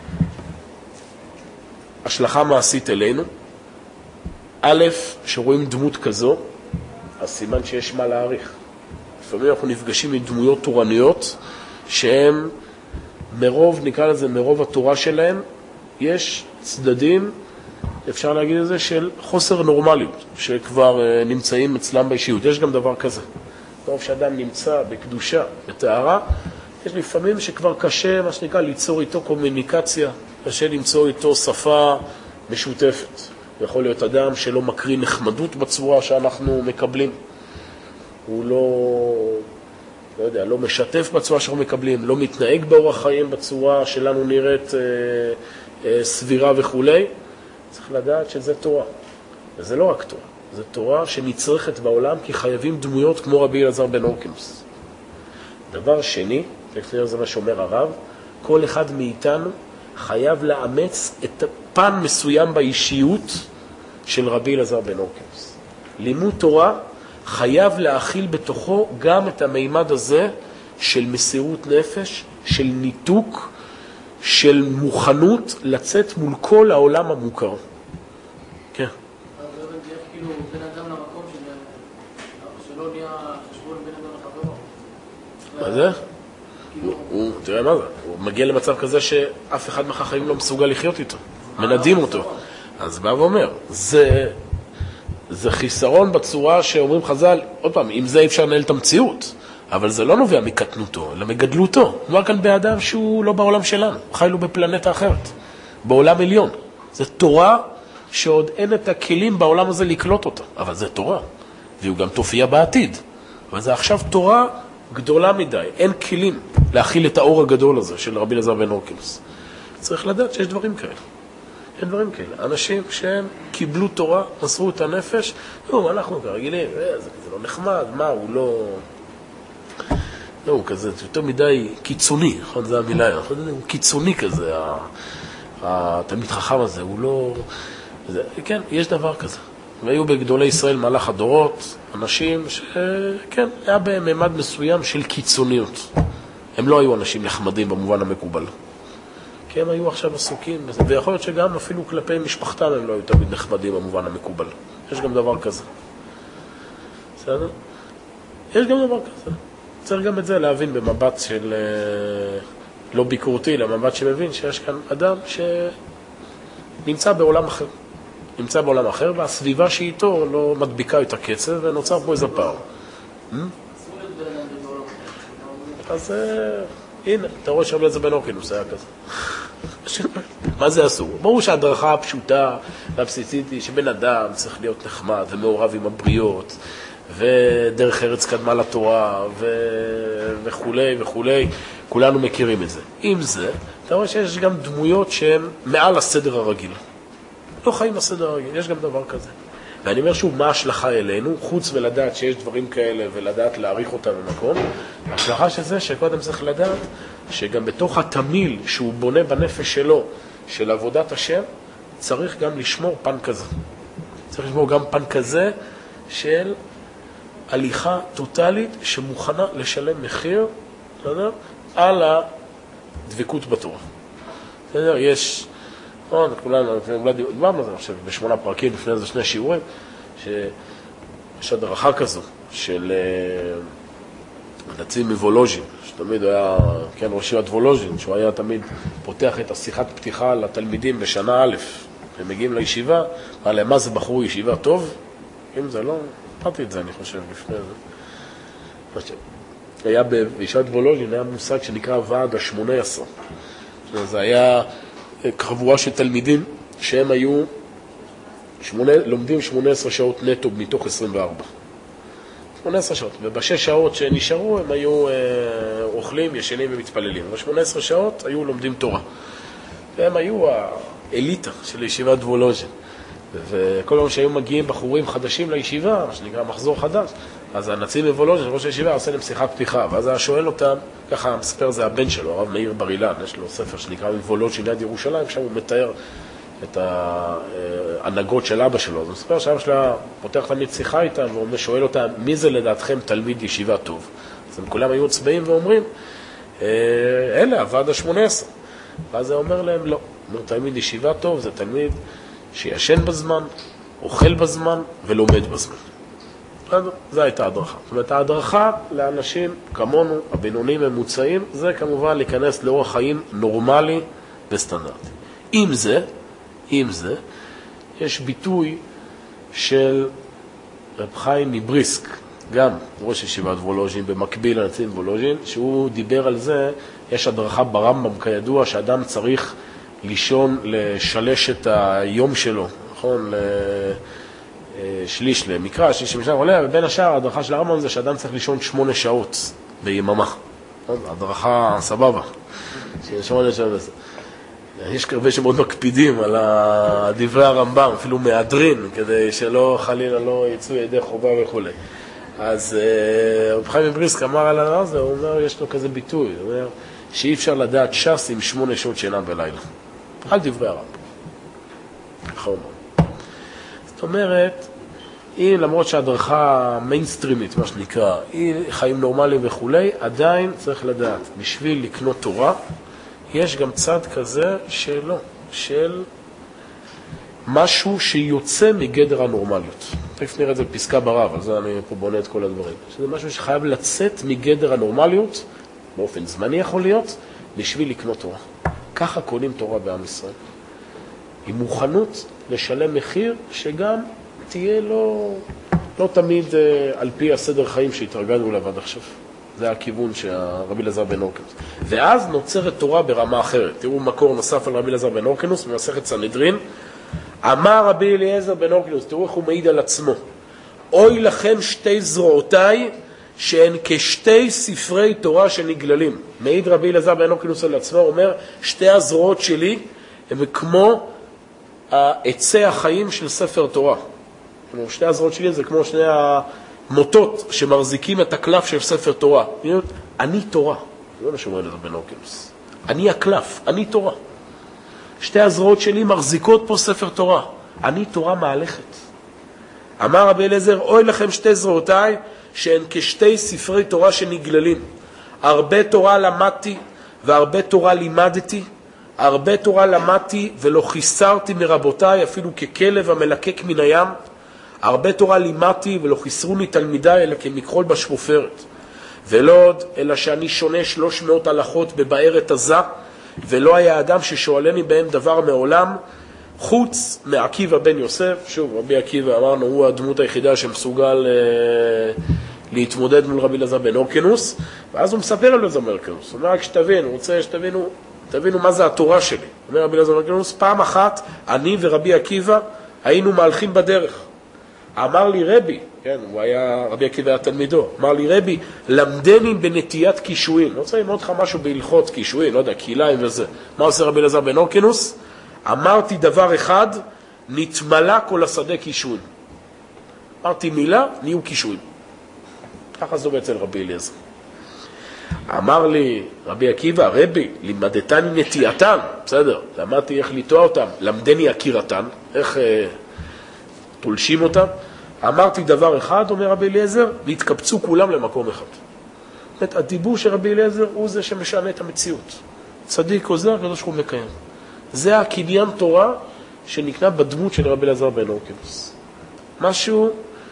השלכה מעשית אלינו. א', שרואים דמות כזו, אז סימן שיש מה להעריך. לפעמים אנחנו נפגשים עם דמויות תורניות, שהם מרוב, נקרא לזה, מרוב התורה שלהם, יש צדדים, אפשר להגיד את זה, של חוסר נורמליות, שכבר נמצאים אצלם באישיות. יש גם דבר כזה. טוב שאדם נמצא בקדושה, בתארה, יש לפעמים שכבר קשה, מה שנקרא, ליצור איתו קומוניקציה, קשה למצוא איתו שפה משותפת. יכול להיות אדם שלא מקריא נחמדות בצורה שאנחנו מקבלים. הוא לא, לא יודע, לא משתף בצורה שאנחנו מקבלים, לא מתנהג באורח חיים בצורה שלנו נראית אה, אה, סבירה וכו'. צריך לדעת שזה תורה. וזה לא רק תורה. זה תורה שנצרכת בעולם כי חייבים דמויות כמו רבי אלעזר בן הורקנוס. דבר שני, לפני זה מה שאומר הרב, כל אחד מאיתנו חייב לאמץ את פן מסוים באישיות של רבי אלעזר בן הורקנוס. לימוד תורה חייב להכיל בתוכו גם את המימד הזה של מסירות נפש, של ניתוק, של מוכנות לצאת מול כל העולם המוכר. כן. מה זה? הוא, תראה מה זה, הוא מגיע למצב כזה שאף אחד מהחיים לא מסוגל לחיות איתו, מנדים אותו. אז בא ואומר, זה, זה חיסרון בצורה שאומרים חז"ל, עוד פעם, עם זה אי אפשר לנהל את המציאות, אבל זה לא נובע מקטנותו, אלא מגדלותו. נאמר כאן באדם שהוא לא בעולם שלנו, חי לו בפלנטה אחרת, בעולם עליון. זה תורה שעוד אין את הכלים בעולם הזה לקלוט אותה, אבל זה תורה, והוא גם תופיע בעתיד. אבל זה עכשיו תורה גדולה מדי, אין כלים להכיל את האור הגדול הזה של רבי אלעזר בן הורקנוס. צריך לדעת שיש דברים כאלה. אין דברים כאלה. אנשים שהם קיבלו תורה, מסרו את הנפש, לא, אנחנו כרגילים, זה, זה לא נחמד, מה, הוא לא... לא, הוא כזה, יותר מדי קיצוני, נכון, זה המילה, נכון, הוא קיצוני כזה, התלמיד חכם הזה, הוא לא... זה, כן, יש דבר כזה. והיו בגדולי ישראל מהלך הדורות, אנשים שכן, היה בהם ממד מסוים של קיצוניות. הם לא היו אנשים נחמדים במובן המקובל. כי הם היו עכשיו עסוקים, ויכול להיות שגם אפילו כלפי משפחתם הם לא היו תמיד נחמדים במובן המקובל. יש גם דבר כזה. בסדר? יש גם דבר כזה. צריך גם את זה להבין במבט של לא ביקורתי, למבט שמבין שיש כאן אדם שנמצא בעולם אחר. נמצא בעולם אחר, והסביבה שאיתו לא מדביקה את הקצב, ונוצר פה איזה פער. אז הנה, אתה רואה שרבי אלעזר בן הורקנוס היה כזה. מה זה אסור? ברור שההדרכה הפשוטה והבסיסית היא שבן אדם צריך להיות נחמד ומעורב עם הבריות, ודרך ארץ קדמה לתורה, וכו' וכו'. כולנו מכירים את זה. עם זה, אתה רואה שיש גם דמויות שהן מעל הסדר הרגיל. לא חיים בסדר הרגיל, יש גם דבר כזה. ואני אומר שוב, מה ההשלכה אלינו? חוץ ולדעת שיש דברים כאלה ולדעת להעריך אותם במקום, ההשלכה של זה שקודם צריך לדעת שגם בתוך התמיל שהוא בונה בנפש שלו, של עבודת השם, צריך גם לשמור פן כזה. צריך לשמור גם פן כזה של הליכה טוטלית שמוכנה לשלם מחיר, בסדר? על הדבקות בתורה. בסדר? יש... כולנו, אולי דיברנו על זה, אני חושב, בשמונה פרקים, לפני איזה שני שיעורים, שיש הדרכה כזו של נציב מוולוז'ין, שתמיד היה, כן, ראש ישיבת וולוז'ין, שהוא היה תמיד פותח את השיחת פתיחה לתלמידים בשנה א', הם מגיעים לישיבה, מה, מה זה בחור ישיבה טוב? אם זה לא, אמרתי את זה, אני חושב, לפני זה. היה בישיבת וולוז'ין, היה מושג שנקרא ועד השמונה עשרה. זה היה... חבורה של תלמידים שהם היו שמונה, לומדים שמונה עשרה שעות נטו מתוך עשרים וארבע. שמונה עשרה שעות. ובשש שעות שנשארו הם היו אה, אוכלים, ישנים ומתפללים. ב-שמונה עשרה שעות היו לומדים תורה. והם היו האליטה של ישיבת וולוז'ין. וכל פעם שהיו מגיעים בחורים חדשים לישיבה, שנקרא מחזור חדש, אז הנציב מוולוז'ין, ראש הישיבה, עושה להם שיחת פתיחה, ואז היה שואל אותם, ככה מספר זה הבן שלו, הרב מאיר בר אילן, יש לו ספר שנקרא וולוז'ין יד ירושלים, שם הוא מתאר את ההנהגות של אבא שלו. אז הוא מספר שאבא שלה פותח תמיד שיחה איתם ושואל אותם, מי זה לדעתכם תלמיד ישיבה טוב? אז הם כולם היו צבעים ואומרים, אלה, הוועד ה-שמונה עשרה. ואז הוא אומר להם, לא. אומר, תלמיד ישיבה טוב זה תלמיד שישן בזמן, אוכל בזמן ולומד בזמן. זו הייתה הדרכה. זאת אומרת, ההדרכה לאנשים כמונו, הבינונים ממוצעים, זה כמובן להיכנס לאורח חיים נורמלי וסטנדרטי. עם זה, עם זה, יש ביטוי של רב חיים מבריסק, גם ראש ישיבת וולוז'ין, במקביל לנציב וולוז'ין, שהוא דיבר על זה, יש הדרכה ברמב"ם כידוע, שאדם צריך לישון, לשלש את היום שלו, נכון? שליש למקרא, שליש למשנה עולה, ובין השאר ההדרכה של הרמב"ם זה שאדם צריך לישון שמונה שעות ביממה. הדרכה סבבה. שמונה שעות. יש הרבה שמאוד מקפידים על דברי הרמב"ם, אפילו מהדרין, כדי שלא חלילה לא יצאו ידי חובה וכו'. אז רב חיים מבריסק אמר על הדבר הזה, הוא אומר, יש לו כזה ביטוי, הוא אומר, שאי אפשר לדעת ש"ס עם שמונה שעות שינה בלילה. על דברי הרמב"ם. נכון. זאת אומרת, אם למרות שהדרכה מיינסטרימית, מה שנקרא, היא חיים נורמליים וכולי, עדיין צריך לדעת, בשביל לקנות תורה, יש גם צד כזה שלא, של משהו שיוצא מגדר הנורמליות. תכף נראה את זה בפסקה ברב, על זה אני פה בונה את כל הדברים. שזה משהו שחייב לצאת מגדר הנורמליות, באופן זמני יכול להיות, בשביל לקנות תורה. ככה קונים תורה בעם ישראל. עם מוכנות לשלם מחיר שגם תהיה לא, לא תמיד על פי הסדר חיים שהתרגלנו אליו עד עכשיו. זה הכיוון שהרבי אלעזר בן הורקנוס. ואז נוצרת תורה ברמה אחרת. תראו מקור נוסף על רבי אלעזר בן הורקנוס, במסכת סנהדרין. אמר רבי אליעזר בן הורקנוס, תראו איך הוא מעיד על עצמו. אוי לכם שתי זרועותיי, שהן כשתי ספרי תורה שנגללים. מעיד רבי אלעזר בן הורקנוס על עצמו, אומר, שתי הזרועות שלי הן כמו עצי החיים של ספר תורה. שתי הזרועות שלי זה כמו שני המוטות שמחזיקים את הקלף של ספר תורה. אני תורה. זה לא שאומר לזה בן הורקנוס. אני הקלף, אני תורה. שתי הזרועות שלי מחזיקות פה ספר תורה. אני תורה מהלכת. אמר רבי אליעזר, אוי לכם שתי זרועותיי, שהן כשתי ספרי תורה שנגללים. הרבה תורה למדתי והרבה תורה לימדתי. הרבה תורה למדתי ולא חיסרתי מרבותיי, אפילו ככלב המלקק מן הים. הרבה תורה לימדתי ולא חיסרוני תלמידיי, אלא כמכחול בשפופרת. ולא עוד, אלא שאני שונה שלוש מאות הלכות בבארת עזה, ולא היה אדם ששואלני בהם דבר מעולם, חוץ מעקיבא בן יוסף. שוב, רבי עקיבא אמרנו, הוא הדמות היחידה שמסוגל אה, להתמודד מול רבי אלעזר בן הורקנוס, ואז הוא מספר על אלעזר בן הורקנוס. הוא אומר, רק שתבין, הוא רוצה שתבינו, תבינו מה זה התורה שלי. אומר רבי אלעזר בן הורקנוס, פעם אחת אני ורבי עקיבא היינו מהלכים בדרך. אמר לי רבי, כן, הוא היה, רבי עקיבא היה תלמידו, אמר לי רבי, למדני בנטיית קישואין. לא רוצה ללמוד לך משהו בהלכות קישואין, לא יודע, קהיליים וזה. מה עושה רבי אלעזר בן הורקנוס? אמרתי דבר אחד, נתמלא כל השדה קישואין. אמרתי מילה, נהיו קישואין. ככה זו אצל רבי אליעזר. אמר לי רבי עקיבא, רבי, לימדתני נטייתן, בסדר, למדתי איך לטוע אותם, למדני הכירתן, איך אה, תולשים אותם. אמרתי דבר אחד, אומר רבי אליעזר, והתקבצו כולם למקום אחד. זאת, הדיבור של רבי אליעזר הוא זה שמשנה את המציאות. צדיק או זה, הקדוש הוא מקיים. זה הקניין תורה שנקנה בדמות של רבי אלעזר בן הורקנוס. משהו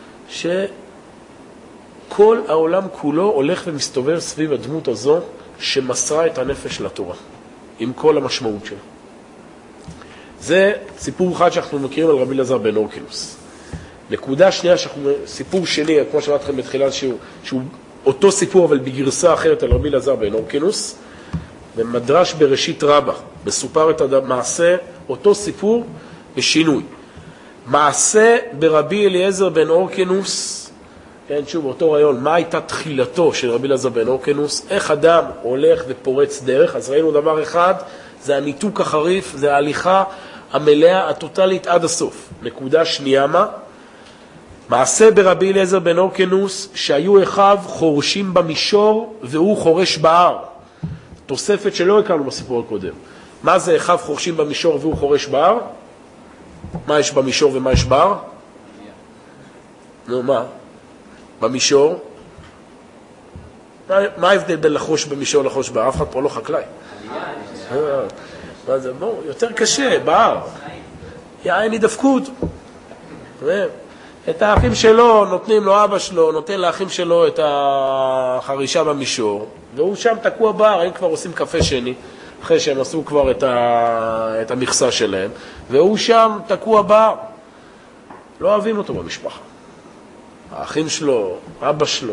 שכל העולם כולו הולך ומסתובב סביב הדמות הזו שמסרה את הנפש לתורה, עם כל המשמעות שלה. זה סיפור אחד שאנחנו מכירים על רבי אלעזר בן הורקנוס. נקודה שנייה, שאנחנו, סיפור שני, כמו שאמרתי לכם בתחילת שיעור, שהוא אותו סיפור אבל בגרסה אחרת על רבי אלעזר בן הורקנוס, במדרש בראשית רבה, מסופר את המעשה, אותו סיפור בשינוי. מעשה ברבי אליעזר בן הורקנוס, כן, שוב, אותו רעיון, מה הייתה תחילתו של רבי אליעזר בן הורקנוס, איך אדם הולך ופורץ דרך. אז ראינו דבר אחד, זה הניתוק החריף, זה ההליכה המלאה, הטוטלית עד הסוף. נקודה שנייה מה? מעשה ברבי אליעזר בן הורקנוס, שהיו אחיו חורשים במישור והוא חורש בהר. תוספת שלא הכרנו בסיפור הקודם. מה זה אחיו חורשים במישור והוא חורש בהר? מה יש במישור ומה יש בהר? נו, מה? במישור? מה, מה ההבדל בין לחוש במישור לחוש בהר? אף אחד פה לא חקלאי. מה זה? בואו, יותר קשה, בהר. יין הידפקות. את האחים שלו נותנים לו, אבא שלו נותן לאחים שלו את החרישה במישור, והוא שם תקוע בהר, הם כבר עושים קפה שני, אחרי שהם עשו כבר את, ה... את המכסה שלהם, והוא שם תקוע בהר. לא אוהבים אותו במשפחה. האחים שלו, אבא שלו.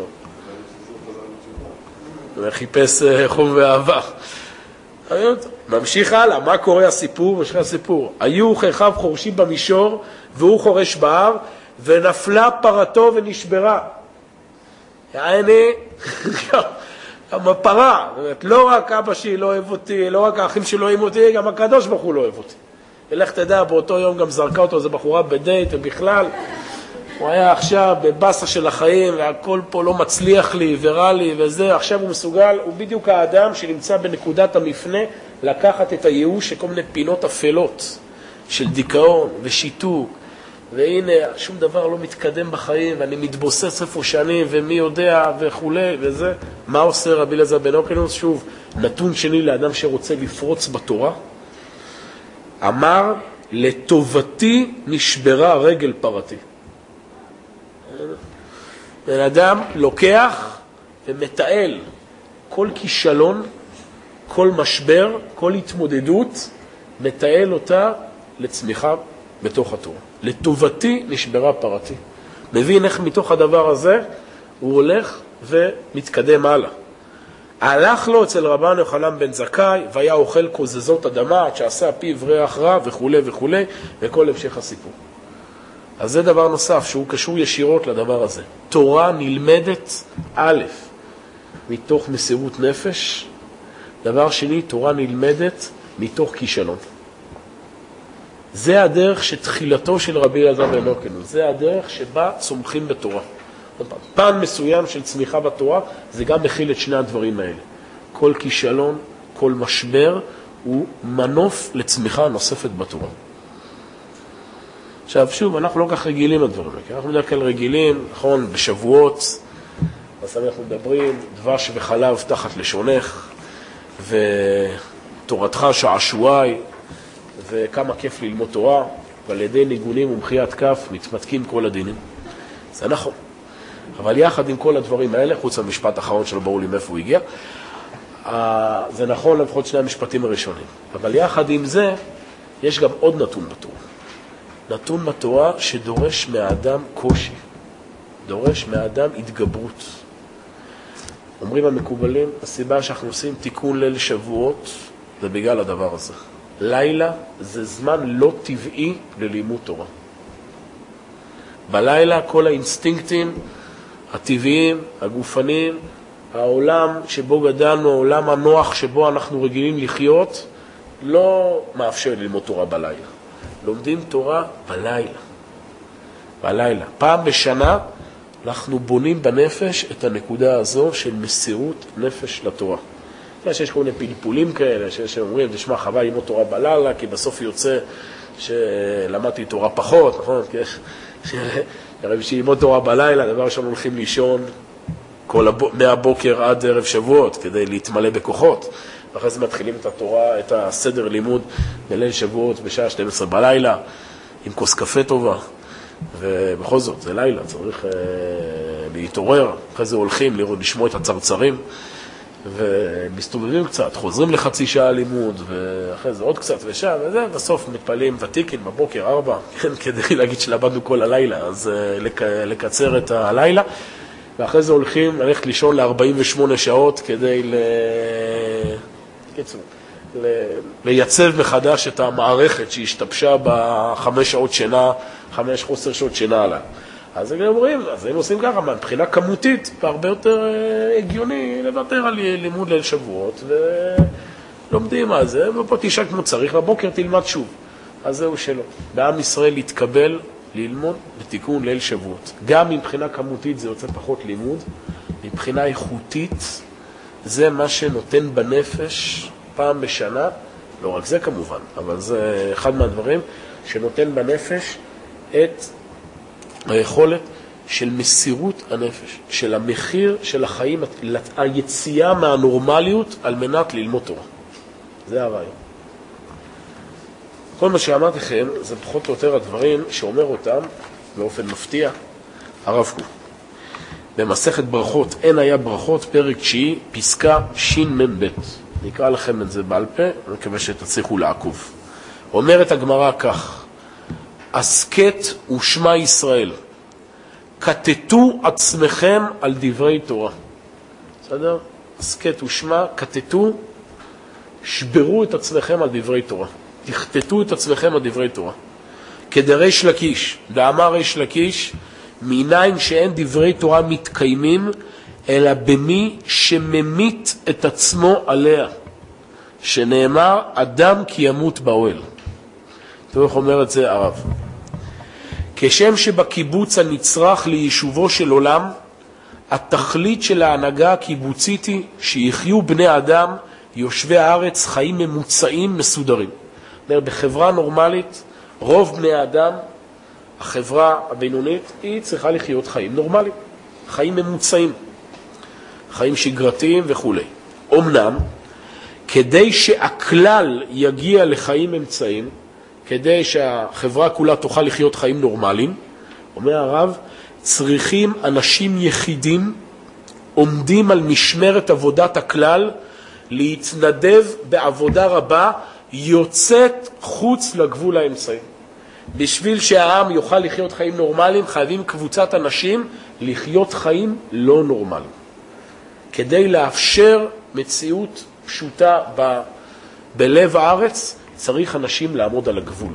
וחיפש חום ואהבה. ממשיך הלאה, מה קורה הסיפור? ממשיך הסיפור. היו חרחיו חורשים במישור, והוא חורש בהר, ונפלה פרתו ונשברה. יעני, גם הפרה, לא רק אבא שלי לא אוהב אותי, לא רק האחים שלו אוהבים אותי, גם הקדוש ברוך הוא לא אוהב אותי. ולך תדע, באותו יום גם זרקה אותו, זו בחורה בדייט, ובכלל, הוא היה עכשיו בבסה של החיים, והכל פה לא מצליח לי ורע לי וזה, עכשיו הוא מסוגל, הוא בדיוק האדם שנמצא בנקודת המפנה, לקחת את הייאוש של כל מיני פינות אפלות, של דיכאון ושיתוק, והנה, שום דבר לא מתקדם בחיים, ואני מתבוסס איפה שנים, ומי יודע וכו' וזה. מה עושה רבי אלעזר בן הורקנוס? שוב, נתון שני לאדם שרוצה לפרוץ בתורה. אמר, לטובתי נשברה רגל פרתי. בן אדם לוקח ומתעל כל כישלון, כל משבר, כל התמודדות, מתעל אותה לצמיחה בתוך התורה. לטובתי נשברה פרתי. מבין איך מתוך הדבר הזה הוא הולך ומתקדם הלאה. הלך לו אצל רבן יוחנן בן זכאי, והיה אוכל כוזזות אדמה, עד שעשה פיו ריח רע וכו' וכו', וכל המשך הסיפור. אז זה דבר נוסף שהוא קשור ישירות לדבר הזה. תורה נלמדת א', מתוך מסירות נפש. דבר שני, תורה נלמדת מתוך כישלון. זה הדרך שתחילתו של רבי אלעזר בן הורקנוס. זה הדרך שבה צומחים בתורה. פן מסוים של צמיחה בתורה, זה גם מכיל את שני הדברים האלה. כל כישלון, כל משבר, הוא מנוף לצמיחה נוספת בתורה. עכשיו, שוב, אנחנו לא כך רגילים לדברים האלה. אנחנו בדרך כלל רגילים, נכון, בשבועות, אז אנחנו מדברים, דבש וחלב תחת לשונך, ותורתך שעשועי, וכמה כיף ללמוד תורה, ועל ידי ניגונים ומחיית כף מתמתקים כל הדינים. זה נכון. אבל יחד עם כל הדברים האלה, חוץ מהמשפט האחרון שלא ברור לי מאיפה הוא הגיע, זה נכון לפחות שני המשפטים הראשונים. אבל יחד עם זה, יש גם עוד נתון בתורה. נתון בתורה שדורש מהאדם קושי, דורש מהאדם התגברות. אומרים המקובלים, הסיבה שאנחנו עושים תיקון ליל שבועות, זה בגלל הדבר הזה. לילה זה זמן לא טבעי ללימוד תורה. בלילה כל האינסטינקטים הטבעיים, הגופניים, העולם שבו גדלנו, העולם הנוח שבו אנחנו רגילים לחיות, לא מאפשר ללמוד תורה בלילה. לומדים תורה בלילה. בלילה. פעם בשנה אנחנו בונים בנפש את הנקודה הזו של מסירות נפש לתורה. שיש כל מיני פלפולים כאלה, שאומרים, תשמע, חבל ללמוד תורה בלילה, כי בסוף יוצא שלמדתי תורה פחות, נכון? הרי שללמוד תורה בלילה, דבר ראשון הולכים לישון כל הב... מהבוקר עד ערב שבועות, כדי להתמלא בכוחות. ואחרי זה מתחילים את התורה, את הסדר לימוד בליל שבועות בשעה שתים עשרה בלילה, עם כוס קפה טובה. ובכל זאת, זה לילה, צריך אה, להתעורר. אחרי זה הולכים לראות, לשמוע את הצרצרים, ומסתובבים קצת, חוזרים לחצי שעה לימוד, ואחרי זה עוד קצת ושעה, וזה, בסוף מתפעלים ותיקין בבוקר, ארבע, כן, כדי להגיד שלמדנו כל הלילה, אז לק, לקצר את הלילה, ואחרי זה הולכים ללכת לישון ל-ארבעים ושמונה שעות, כדי ל... קיצור, ל... לייצב מחדש את המערכת שהשתבשה בחמש שעות שינה, חמש חוסר שעות שינה עליו. אז הם אומרים, אז הם עושים ככה, מבחינה כמותית, והרבה יותר הגיוני לוותר על לימוד ליל שבועות, ולומדים על זה, ופה תשאל כמו צריך, בבוקר תלמד שוב. אז זהו שלא. בעם ישראל להתקבל, ללמוד לתיקון ליל שבועות. גם מבחינה כמותית זה יוצא פחות לימוד, מבחינה איכותית, זה מה שנותן בנפש פעם בשנה לא רק זה כמובן, אבל זה אחד מהדברים שנותן בנפש את היכולת של מסירות הנפש, של המחיר של החיים, היציאה מהנורמליות על מנת ללמוד תורה. זה הרעיון. כל מה שאמרתי לכם זה פחות או יותר הדברים שאומר אותם באופן מפתיע הרב קוק. במסכת ברכות, אין היה ברכות, פרק תשיעי, פסקה ש"מ ב'. נקרא לכם את זה בעל פה, אני מקווה שתצליחו לעקוב. אומרת הגמרא כך, הסקט ושמע ישראל, כתתו עצמכם על דברי תורה. בסדר? הסקט ושמע, כתתו, שברו את עצמכם על דברי תורה. תכתתו את עצמכם על דברי תורה. כדריש לקיש, דאמר ריש לקיש, מניין שאין דברי תורה מתקיימים, אלא במי שממית את עצמו עליה, שנאמר, אדם כי ימות באוהל. תראו איך אומר את זה הרב. כשם שבקיבוץ הנצרך ליישובו של עולם, התכלית של ההנהגה הקיבוצית היא שיחיו בני אדם, יושבי הארץ, חיים ממוצעים מסודרים. בחברה נורמלית, רוב בני האדם, החברה הבינונית, היא צריכה לחיות חיים נורמליים, חיים ממוצעים, חיים שגרתיים וכו'. אמנם, כדי שהכלל יגיע לחיים אמצעים, כדי שהחברה כולה תוכל לחיות חיים נורמליים, אומר הרב, צריכים אנשים יחידים, עומדים על משמרת עבודת הכלל, להתנדב בעבודה רבה, יוצאת חוץ לגבול האמצעים. בשביל שהעם יוכל לחיות חיים נורמליים, חייבים קבוצת אנשים לחיות חיים לא נורמליים. כדי לאפשר מציאות פשוטה ב... בלב הארץ, צריך אנשים לעמוד על הגבול.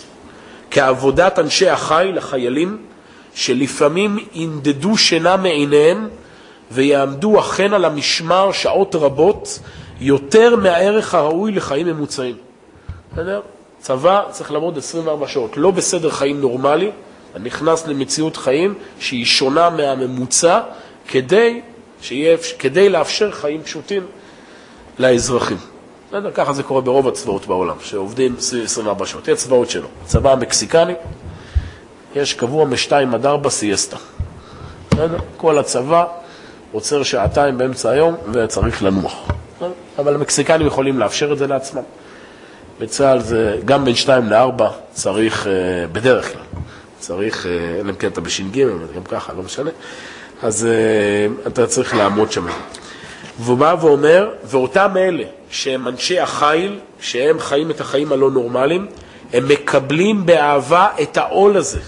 כעבודת אנשי החיל, החיילים, שלפעמים ינדדו שינה מעיניהם, ויעמדו אכן על המשמר שעות רבות, יותר מהערך הראוי לחיים ממוצעים. בסדר? צבא צריך לעמוד עשרים וארבע שעות, לא בסדר חיים נורמלי, נכנס למציאות חיים שהיא שונה מהממוצע, כדי, שיהיה, כדי לאפשר חיים פשוטים לאזרחים. בסדר? ככה זה קורה ברוב הצבאות בעולם, שעובדים עשרים וארבע שעות. יש צבאות שלו. הצבא המקסיקני, יש קבוע משתיים עד ארבע סיאסטה. בסדר? כל הצבא עוצר שעתיים באמצע היום וצריך לנוח. אבל המקסיקנים יכולים לאפשר את זה לעצמם. בצה"ל זה גם בין שתיים לארבע צריך, בדרך כלל, צריך, אלא אם כן אתה בש"ג, גם ככה, לא משנה, אז אתה צריך לעמוד שם. והוא בא ואומר, ואותם אלה שהם אנשי החיל, שהם חיים את החיים הלא נורמליים, הם מקבלים באהבה את העול הזה,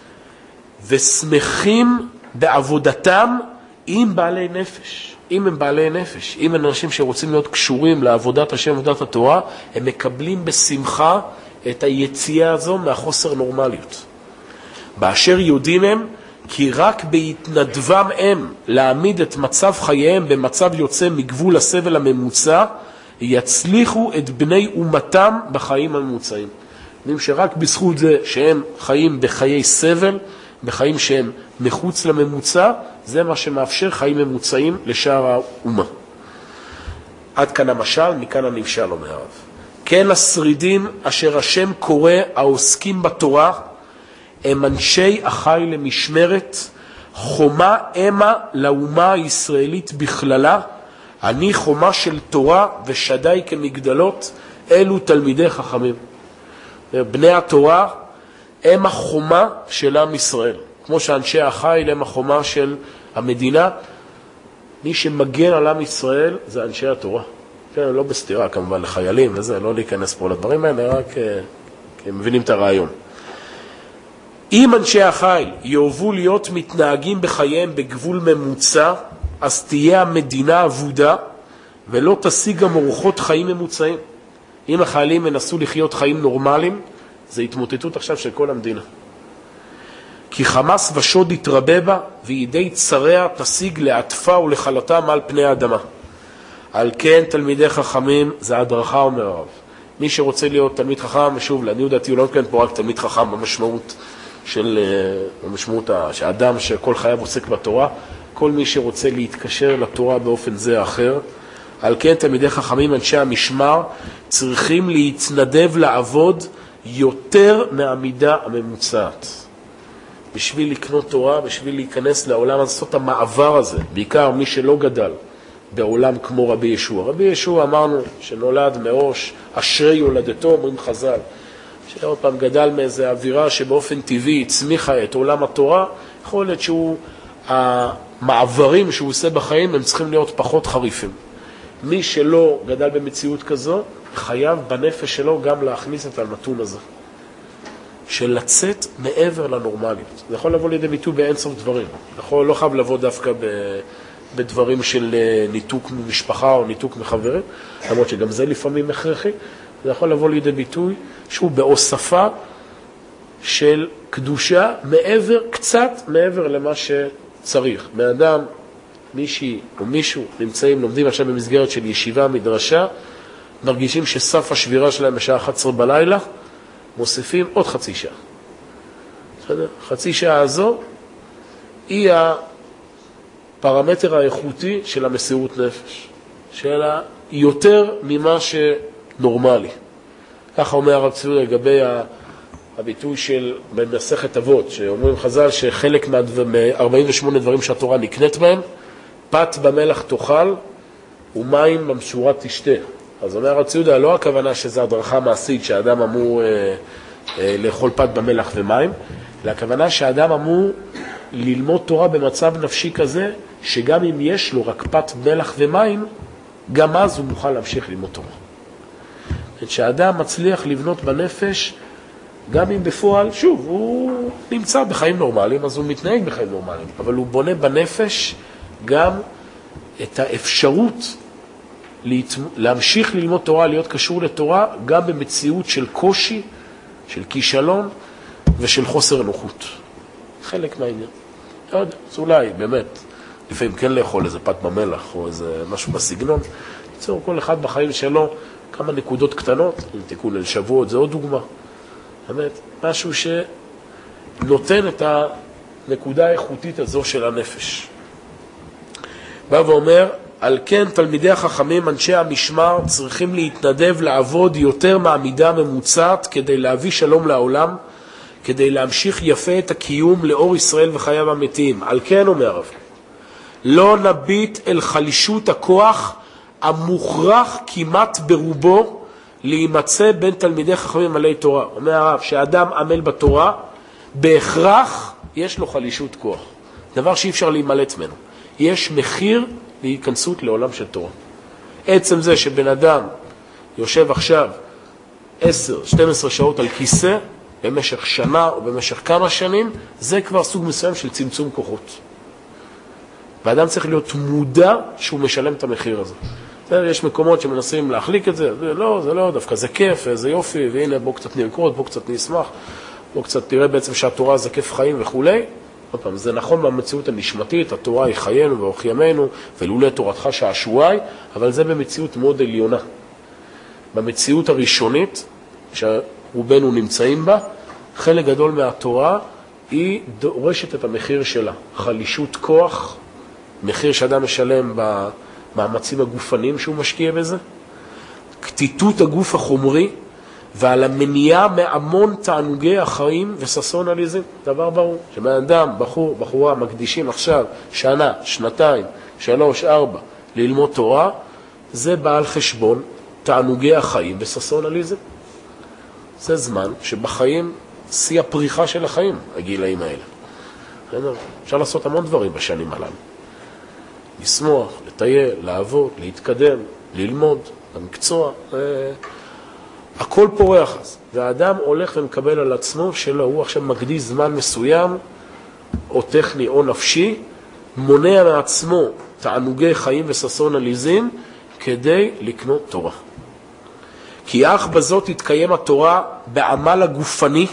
ושמחים בעבודתם עם בעלי נפש. אם הם בעלי נפש, אם הם אנשים שרוצים להיות קשורים לעבודת השם, עבודת התורה, הם מקבלים בשמחה את היציאה הזו מהחוסר נורמליות. באשר יודעים הם, כי רק בהתנדבם הם להעמיד את מצב חייהם במצב יוצא מגבול הסבל הממוצע, יצליחו את בני אומתם בחיים הממוצעים. יודעים שרק בזכות זה שהם חיים בחיי סבל, בחיים שהם מחוץ לממוצע, זה מה שמאפשר חיים ממוצעים לשאר האומה. עד כאן המשל, מכאן הנמשל אומר הרב. כן השרידים אשר השם קורא העוסקים בתורה, הם אנשי החי למשמרת, חומה אמה לאומה הישראלית בכללה, אני חומה של תורה ושדי כמגדלות, אלו תלמידי חכמים. בני התורה הם החומה של עם ישראל. כמו שאנשי החיל הם החומה של המדינה, מי שמגן על עם ישראל זה אנשי התורה. כן, לא בסתירה כמובן לחיילים וזה, לא להיכנס פה לדברים האלה, רק כי הם מבינים את הרעיון. אם אנשי החיל יאהבו להיות מתנהגים בחייהם בגבול ממוצע, אז תהיה המדינה עבודה ולא תשיג גם אורחות חיים ממוצעים. אם החיילים ינסו לחיות חיים נורמליים, זה התמוטטות עכשיו של כל המדינה. כי חמאס ושוד יתרבה בה, וידי צריה תשיג לעטפה ולחלתה מעל פני האדמה. על כן תלמידי חכמים זה הדרכה, אומר הרב. מי שרוצה להיות תלמיד חכם, שוב, לעניות דעתי הוא לא מתכוון פה רק תלמיד חכם במשמעות של, במשמעות שהאדם שכל חייו עוסק בתורה, כל מי שרוצה להתקשר לתורה באופן זה אחר, על כן תלמידי חכמים, אנשי המשמר, צריכים להתנדב לעבוד יותר מהמידה הממוצעת. בשביל לקנות תורה, בשביל להיכנס לעולם, לעשות המעבר הזה, בעיקר מי שלא גדל בעולם כמו רבי ישוע. רבי ישוע אמרנו שנולד מראש, אשרי יולדתו, אומרים חז"ל, שעוד פעם גדל מאיזו אווירה שבאופן טבעי הצמיחה את עולם התורה, יכול להיות שהוא, המעברים שהוא עושה בחיים הם צריכים להיות פחות חריפים. מי שלא גדל במציאות כזו, חייב בנפש שלו גם להכניס את הנתון הזה. של לצאת מעבר לנורמליות. זה יכול לבוא לידי ביטוי באינסוף דברים. יכול, לא חייב לבוא דווקא ב, בדברים של ניתוק ממשפחה או ניתוק מחברים, למרות שגם זה לפעמים הכרחי. זה יכול לבוא לידי ביטוי שהוא באוספה של קדושה מעבר, קצת מעבר למה שצריך. מאדם, מישהי או מישהו נמצאים, לומדים עכשיו במסגרת של ישיבה, מדרשה, מרגישים שסף השבירה שלהם בשעה אחת עשרה בלילה, מוסיפים עוד חצי שעה. חצי שעה הזו היא הפרמטר האיכותי של המסירות נפש, של יותר ממה שנורמלי. ככה אומר הרב צבי לגבי הביטוי של במסכת אבות, שאומרים חז"ל שחלק מ-ארבעים ושמונה דברים שהתורה נקנית בהם, פת במלח תאכל ומים במשורה תשתה. אז אומר הרב ציודה, לא הכוונה שזו הדרכה מעשית שהאדם אמור אה, אה, לאכול פת במלח ומים, אלא הכוונה שהאדם אמור ללמוד תורה במצב נפשי כזה, שגם אם יש לו רק פת מלח ומים, גם אז הוא מוכן להמשיך ללמוד תורה. שהאדם מצליח לבנות בנפש, גם אם בפועל, שוב, הוא נמצא בחיים נורמליים, אז הוא מתנהג בחיים נורמליים, אבל הוא בונה בנפש גם את האפשרות להמשיך ללמוד תורה, להיות קשור לתורה, גם במציאות של קושי, של כישלון ושל חוסר נוחות. חלק מהעניין. לא יודע, אז אולי, באמת, לפעמים כן לאכול איזה פת במלח או איזה משהו בסגנון, ליצור כל אחד בחיים שלו כמה נקודות קטנות, אם תיקון אל שבועות, זה עוד דוגמה. באמת, משהו שנותן את הנקודה האיכותית הזו של הנפש. בא ואומר, על כן תלמידי החכמים, אנשי המשמר, צריכים להתנדב לעבוד יותר מהמידה הממוצעת כדי להביא שלום לעולם, כדי להמשיך יפה את הקיום לאור ישראל וחייו המתים. על כן אומר הרב, לא נביט אל חלישות הכוח המוכרח כמעט ברובו להימצא בין תלמידי חכמים מלאי תורה. אומר הרב, שאדם עמל בתורה, בהכרח יש לו חלישות כוח. דבר שאי אפשר להימלט ממנו. יש מחיר להיכנסות לעולם של תורה. עצם זה שבן אדם יושב עכשיו עשר שתים עשרה שעות על כיסא, במשך שנה או במשך כמה שנים, זה כבר סוג מסוים של צמצום כוחות. ואדם צריך להיות מודע שהוא משלם את המחיר הזה. יש מקומות שמנסים להחליק את זה, זה לא, זה לא, דווקא זה כיף, זה יופי, והנה בוא קצת נרקוד, בוא קצת נשמח, בוא קצת תראה בעצם שהתורה זה כיף חיים וכו'. עוד פעם, זה נכון במציאות הנשמתית, התורה היא חיינו ואורך ימינו, ולולא תורתך שעשועי, אבל זה במציאות מאוד עליונה. במציאות הראשונית, שרובנו נמצאים בה, חלק גדול מהתורה היא דורשת את המחיר שלה. חלישות כוח, מחיר שאדם משלם במאמצים הגופניים שהוא משקיע בזה, קטיטות הגוף החומרי, ועל המניעה מהמון תענוגי החיים וססון עליזים. דבר ברור, שבן אדם, בחור, בחורה, מקדישים עכשיו שנה, שנתיים, שלוש, ארבע, ללמוד תורה, זה בא על חשבון תענוגי החיים וססון עליזים. זה זמן שבחיים, שיא הפריחה של החיים, הגילאים האלה. אפשר לעשות המון דברים בשנים הללו. לשמוח, לטייל, לעבוד, להתקדם, ללמוד, במקצוע, הכל פורח אז. והאדם הולך ומקבל על עצמו שלא, הוא עכשיו מקדיש זמן מסוים, או טכני או נפשי, מונע מעצמו תענוגי חיים וססון עליזים, כדי לקנות תורה. כי אך בזאת תתקיים התורה בעמל הגופני,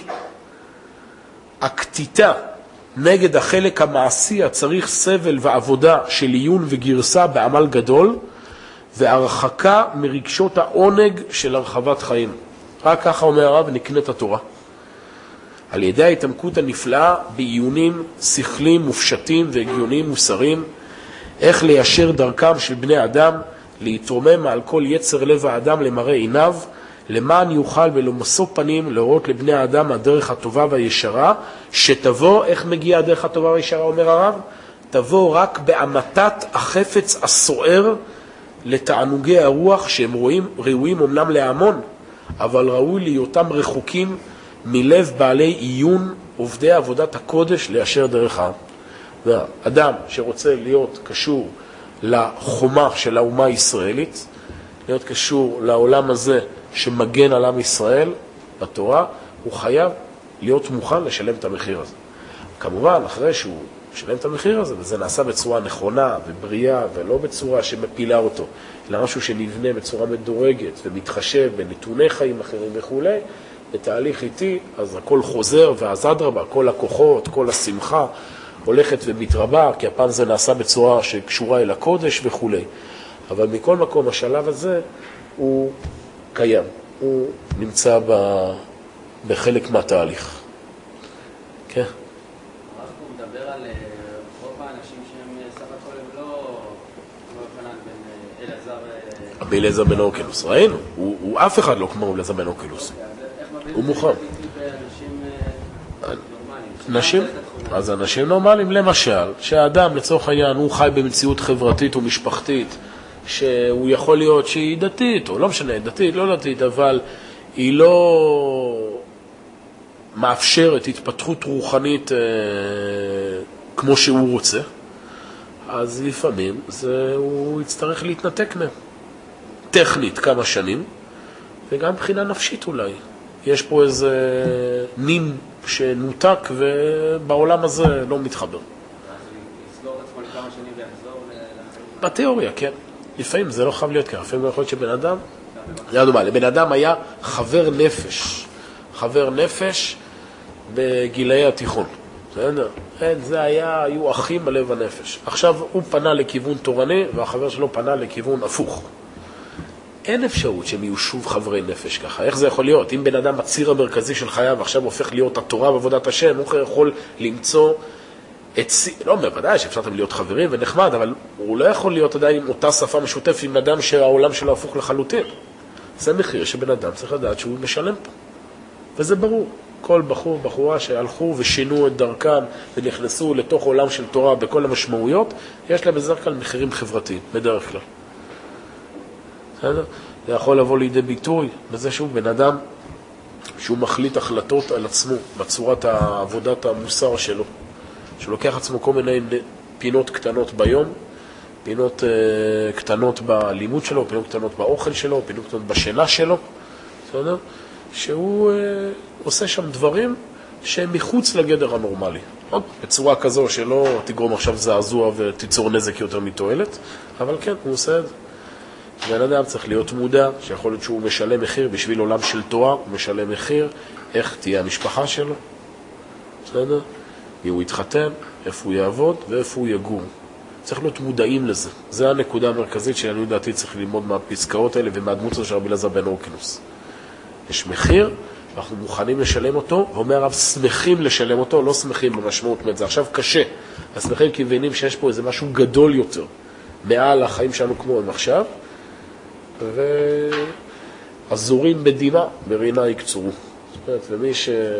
הקטיטה נגד החלק המעשי הצריך סבל ועבודה של עיון וגרסה בעמל גדול, והרחקה מרגשות העונג של הרחבת חיים. רק ככה אומר הרב, נקנית התורה. על ידי ההתעמקות הנפלאה בעיונים שכלים מופשטים והגיוניים מוסריים, איך ליישר דרכם של בני אדם, להתרומם על כל יצר לב האדם למראה עיניו, למען יוכל בלמשוא פנים להורות לבני האדם הדרך הטובה והישרה, שתבוא, איך מגיעה הדרך הטובה והישרה, אומר הרב? תבוא רק באמתת החפץ הסוער לתענוגי הרוח, שהם רואים, ראויים אמנם להמון, אבל ראוי להיותם רחוקים מלב בעלי עיון עובדי עבודת הקודש לאשר דרך העם. אדם שרוצה להיות קשור לחומה של האומה הישראלית, להיות קשור לעולם הזה שמגן על עם ישראל בתורה, הוא חייב להיות מוכן לשלם את המחיר הזה. כמובן, אחרי שהוא משלם את המחיר הזה, וזה נעשה בצורה נכונה ובריאה, ולא בצורה שמפילה אותו, אלא משהו שנבנה בצורה מדורגת ומתחשב בנתוני חיים אחרים וכו', בתהליך איתי, אז הכל חוזר, ואז אדרבה, כל הכוחות, כל השמחה, הולכת ומתרבה, כי הפעם זה נעשה בצורה שקשורה אל הקודש וכו'. אבל מכל מקום, השלב הזה הוא קיים. הוא נמצא ב... בחלק מהתהליך. כן? הרב פה מדבר על רוב האנשים שהם סך הכל הם לא פנן בין אלעזר... רבי אליעזר בן אורקנוס, ראינו. הוא, הוא אף אחד לא כמו אלעזר בן אורקנוס. הוא מוכן. נשים, אז אנשים נורמליים, למשל, שהאדם לצורך העניין הוא חי במציאות חברתית ומשפחתית, שהוא יכול להיות שהיא דתית, או לא משנה, דתית, לא דתית, אבל היא לא מאפשרת התפתחות רוחנית אה, כמו שהוא רוצה, אז לפעמים זה, הוא יצטרך להתנתק מהם. טכנית כמה שנים, וגם מבחינה נפשית אולי. יש פה איזה נין שנותק ובעולם הזה לא מתחבר. אז יסגור את עצמו לכמה שנים ויחזור לחיים? בתיאוריה, כן. לפעמים זה לא חייב להיות ככה. לפעמים יכול להיות שבן אדם, זה דומה, לבן אדם היה חבר נפש. חבר נפש בגילאי התיכון. בסדר? אין, זה היה, היו אחים בלב הנפש. עכשיו הוא פנה לכיוון תורני, והחבר שלו פנה לכיוון הפוך. אין אפשרות שהם יהיו שוב חברי נפש ככה. איך זה יכול להיות? אם בן אדם הציר המרכזי של חייו עכשיו הופך להיות התורה בעבודת השם, הוא יכול למצוא את... לא אומר, ודאי שאפשרתם להיות חברים ונחמד, אבל הוא לא יכול להיות עדיין עם אותה שפה משותפת עם אדם שהעולם שלו הפוך לחלוטין. זה מחיר שבן אדם צריך לדעת שהוא משלם פה. וזה ברור. כל בחור, בחורה שהלכו ושינו את דרכם ונכנסו לתוך עולם של תורה בכל המשמעויות, יש להם בדרך כלל מחירים חברתיים, בדרך כלל. בסדר? זה יכול לבוא לידי ביטוי בזה שהוא בן אדם שהוא מחליט החלטות על עצמו בצורת עבודת המוסר שלו, שהוא לוקח עצמו כל מיני פינות קטנות ביום, פינות uh, קטנות בלימוד שלו, פינות קטנות באוכל שלו, פינות קטנות בשינה שלו, בסדר? שהוא uh, עושה שם דברים שהם מחוץ לגדר הנורמלי. עוד בצורה כזו שלא תגרום עכשיו זעזוע ותיצור נזק יותר מתועלת, אבל כן, הוא עושה את זה. בן אדם צריך להיות מודע, שיכול להיות שהוא משלם מחיר בשביל עולם של תורה, הוא משלם מחיר, איך תהיה המשפחה שלו, בסדר? מי הוא יתחתן, איפה הוא יעבוד ואיפה הוא יגור. צריך להיות מודעים לזה. זה הנקודה המרכזית שאני לדעתי צריך ללמוד מהפסקאות האלה ומהדמות הזו של רבי אליעזר בן אורקנוס. יש מחיר, ואנחנו מוכנים לשלם אותו, ואומר הרב, שמחים לשלם אותו, לא שמחים במשמעות, זה עכשיו קשה. השמחים כי מבינים שיש פה איזה משהו גדול יותר, מעל החיים שלנו כמו הם עכשיו, ועזורים בדימה, ברינה יקצורו. זאת אומרת, ומי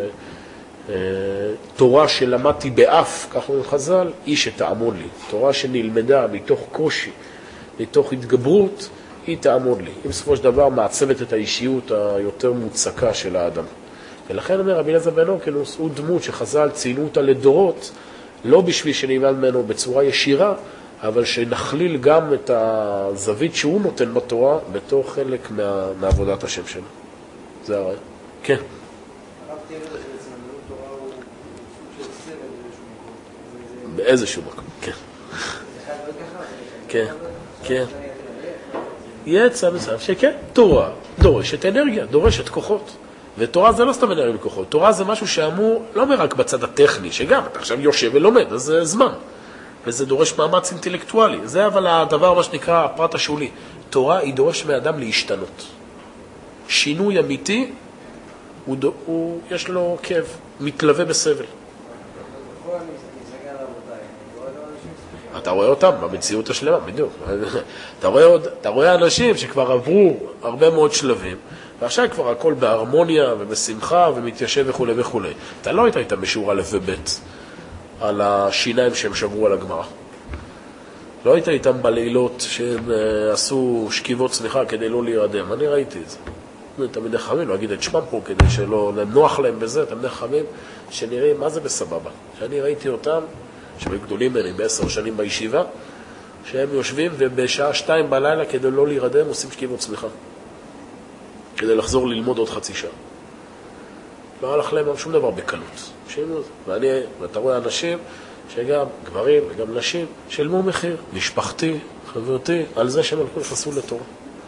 שתורה שלמדתי באף, כך הוא חז"ל, היא שתעמוד לי. תורה שנלמדה מתוך קושי, מתוך התגברות, היא תעמוד לי. היא בסופו של דבר מעצבת את האישיות היותר מוצקה של האדם. ולכן אומר רבי אליעזר בן אורקנוס, הוא דמות שחז"ל ציינו אותה לדורות, לא בשביל שנלמד ממנו בצורה ישירה, אבל שנחליל גם את הזווית שהוא נותן בתורה בתוך חלק מה, מעבודת השם שלו. זה הרי. כן. הרב תיאר את זה בעצם, לימוד תורה הוא סוג של סבל באיזשהו מקום. באיזשהו מקום, כן. זה חייב להיות ככה? כן, כן. יצא מסוים שכן, תורה דורשת אנרגיה, דורשת כוחות. ותורה זה לא סתם אנרגיה וכוחות. תורה זה משהו שאמור, לא אומר רק בצד הטכני, שגם אתה עכשיו יושב ולומד, אז זה זמן. וזה דורש מאמץ אינטלקטואלי. זה אבל הדבר, מה שנקרא, הפרט השולי. תורה היא דורש מאדם להשתנות. שינוי אמיתי, הוא, הוא, יש לו כאב, מתלווה בסבל. אתה רואה אותם במציאות השלמה, בדיוק. אתה רואה, עוד, אתה רואה אנשים שכבר עברו הרבה מאוד שלבים, ועכשיו כבר הכל בהרמוניה ובשמחה ומתיישב וכו' וכו'. אתה לא היית איתם בשיעור א' וב' על השיניים שהם שברו על הגמרא. לא היית איתם בלילות שהם עשו שכיבות צמיחה כדי לא להירדם. אני ראיתי את זה. תמיד חכמים, לא אגיד את שמם פה כדי שלא נוח להם בזה, תמיד חכמים שנראים מה זה בסבבה. שאני ראיתי אותם, שהם גדולים ממני בעשר שנים בישיבה, שהם יושבים ובשעה שתיים בלילה כדי לא להירדם עושים שכיבות צמיחה. כדי לחזור ללמוד עוד חצי שעה. לא הלך להם שום דבר בקלות. ואני, ואתה רואה אנשים שגם גברים וגם נשים שלמו מחיר, משפחתי, חברתי, על זה שהם הלכו לחסו לתורה.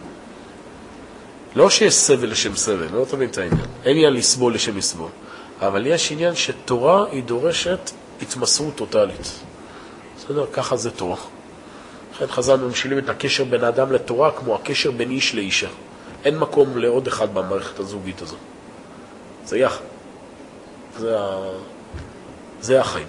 לא שיש סבל לשם סבל, לא תמיד את העניין. אין עניין לסבול לשם לסבול. אבל יש עניין שתורה היא דורשת התמסרות טוטלית. בסדר? ככה זה תורה. לכן חז"ל ממשילים את הקשר בין האדם לתורה כמו הקשר בין איש לאישה. אין מקום לעוד אחד במערכת הזוגית הזו. זה יחד. זה, ה... זה החיים.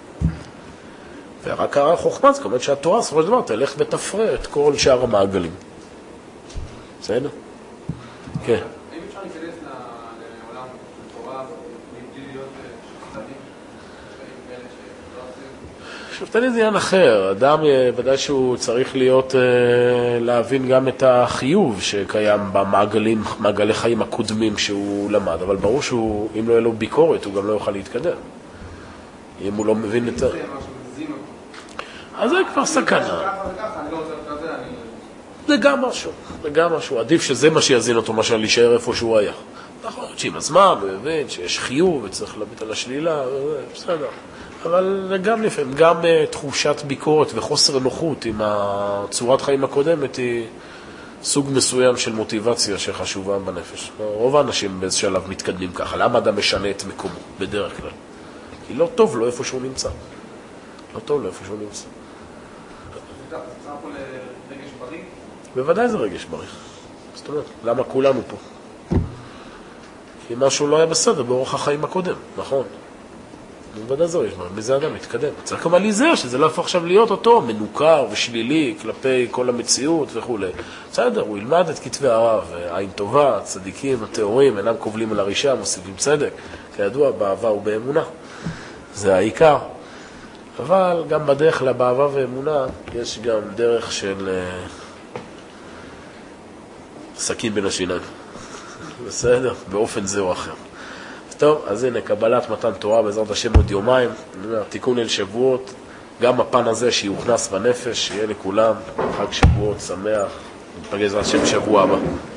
ורק החוכמה, זאת אומרת שהתורה, סופו של דבר, תלך ותפרה את כל שאר המעגלים. בסדר? כן. האם אפשר להיכנס לעולם התורה מבלי להיות שחצנים? שפטני זה עניין אחר. אדם ודאי שהוא צריך להיות, להבין גם את החיוב שקיים במעגלים, מעגלי חיים הקודמים שהוא למד. אבל ברור שהוא, אם לא יהיה לו ביקורת, הוא גם לא יוכל להתקדם. אם הוא לא מבין את זה. אז זה כבר סכנה. זה גם משהו, זה גם משהו. עדיף שזה מה שיזין אותו, משהו להישאר איפה שהוא היה. נכון, שעם הזמן, הוא מבין שיש חיוב וצריך להביט על השלילה, בסדר. אבל גם לפעמים, גם תחושת ביקורת וחוסר נוחות עם הצורת חיים הקודמת היא סוג מסוים של מוטיבציה שחשובה בנפש. רוב האנשים באיזה שלב מתקדמים ככה. למה אדם משנה את מקומו בדרך כלל? כי לא טוב לו איפה שהוא נמצא. לא טוב לו איפה שהוא נמצא. זה צריך פה לרגש בריא? בוודאי זה רגש בריא. זאת אומרת, למה כולנו פה? כי משהו לא היה בסדר באורח החיים הקודם, נכון? בוודאי זה רגש בריא, מזה אדם מתקדם. צריך כמה להיזהר שזה לא יהפוך עכשיו להיות אותו, מנוכר ושלילי כלפי כל המציאות וכו'. בסדר, הוא ילמד את כתבי הרב, עין טובה, צדיקים, התיאורים, אינם קובלים על הרישה, מוסיפים צדק, כידוע, באהבה ובאמונה. זה העיקר. אבל גם בדרך לבאהבה ואמונה יש גם דרך של סכין בין השיניים. בסדר? באופן זה או אחר. טוב, אז הנה, קבלת מתן תורה בעזרת השם עוד יומיים. אני אומר, תיקון אל שבועות, גם הפן הזה שיוכנס בנפש, שיהיה לכולם חג שבועות שמח. נתפגש בעזרת השם שבוע הבא.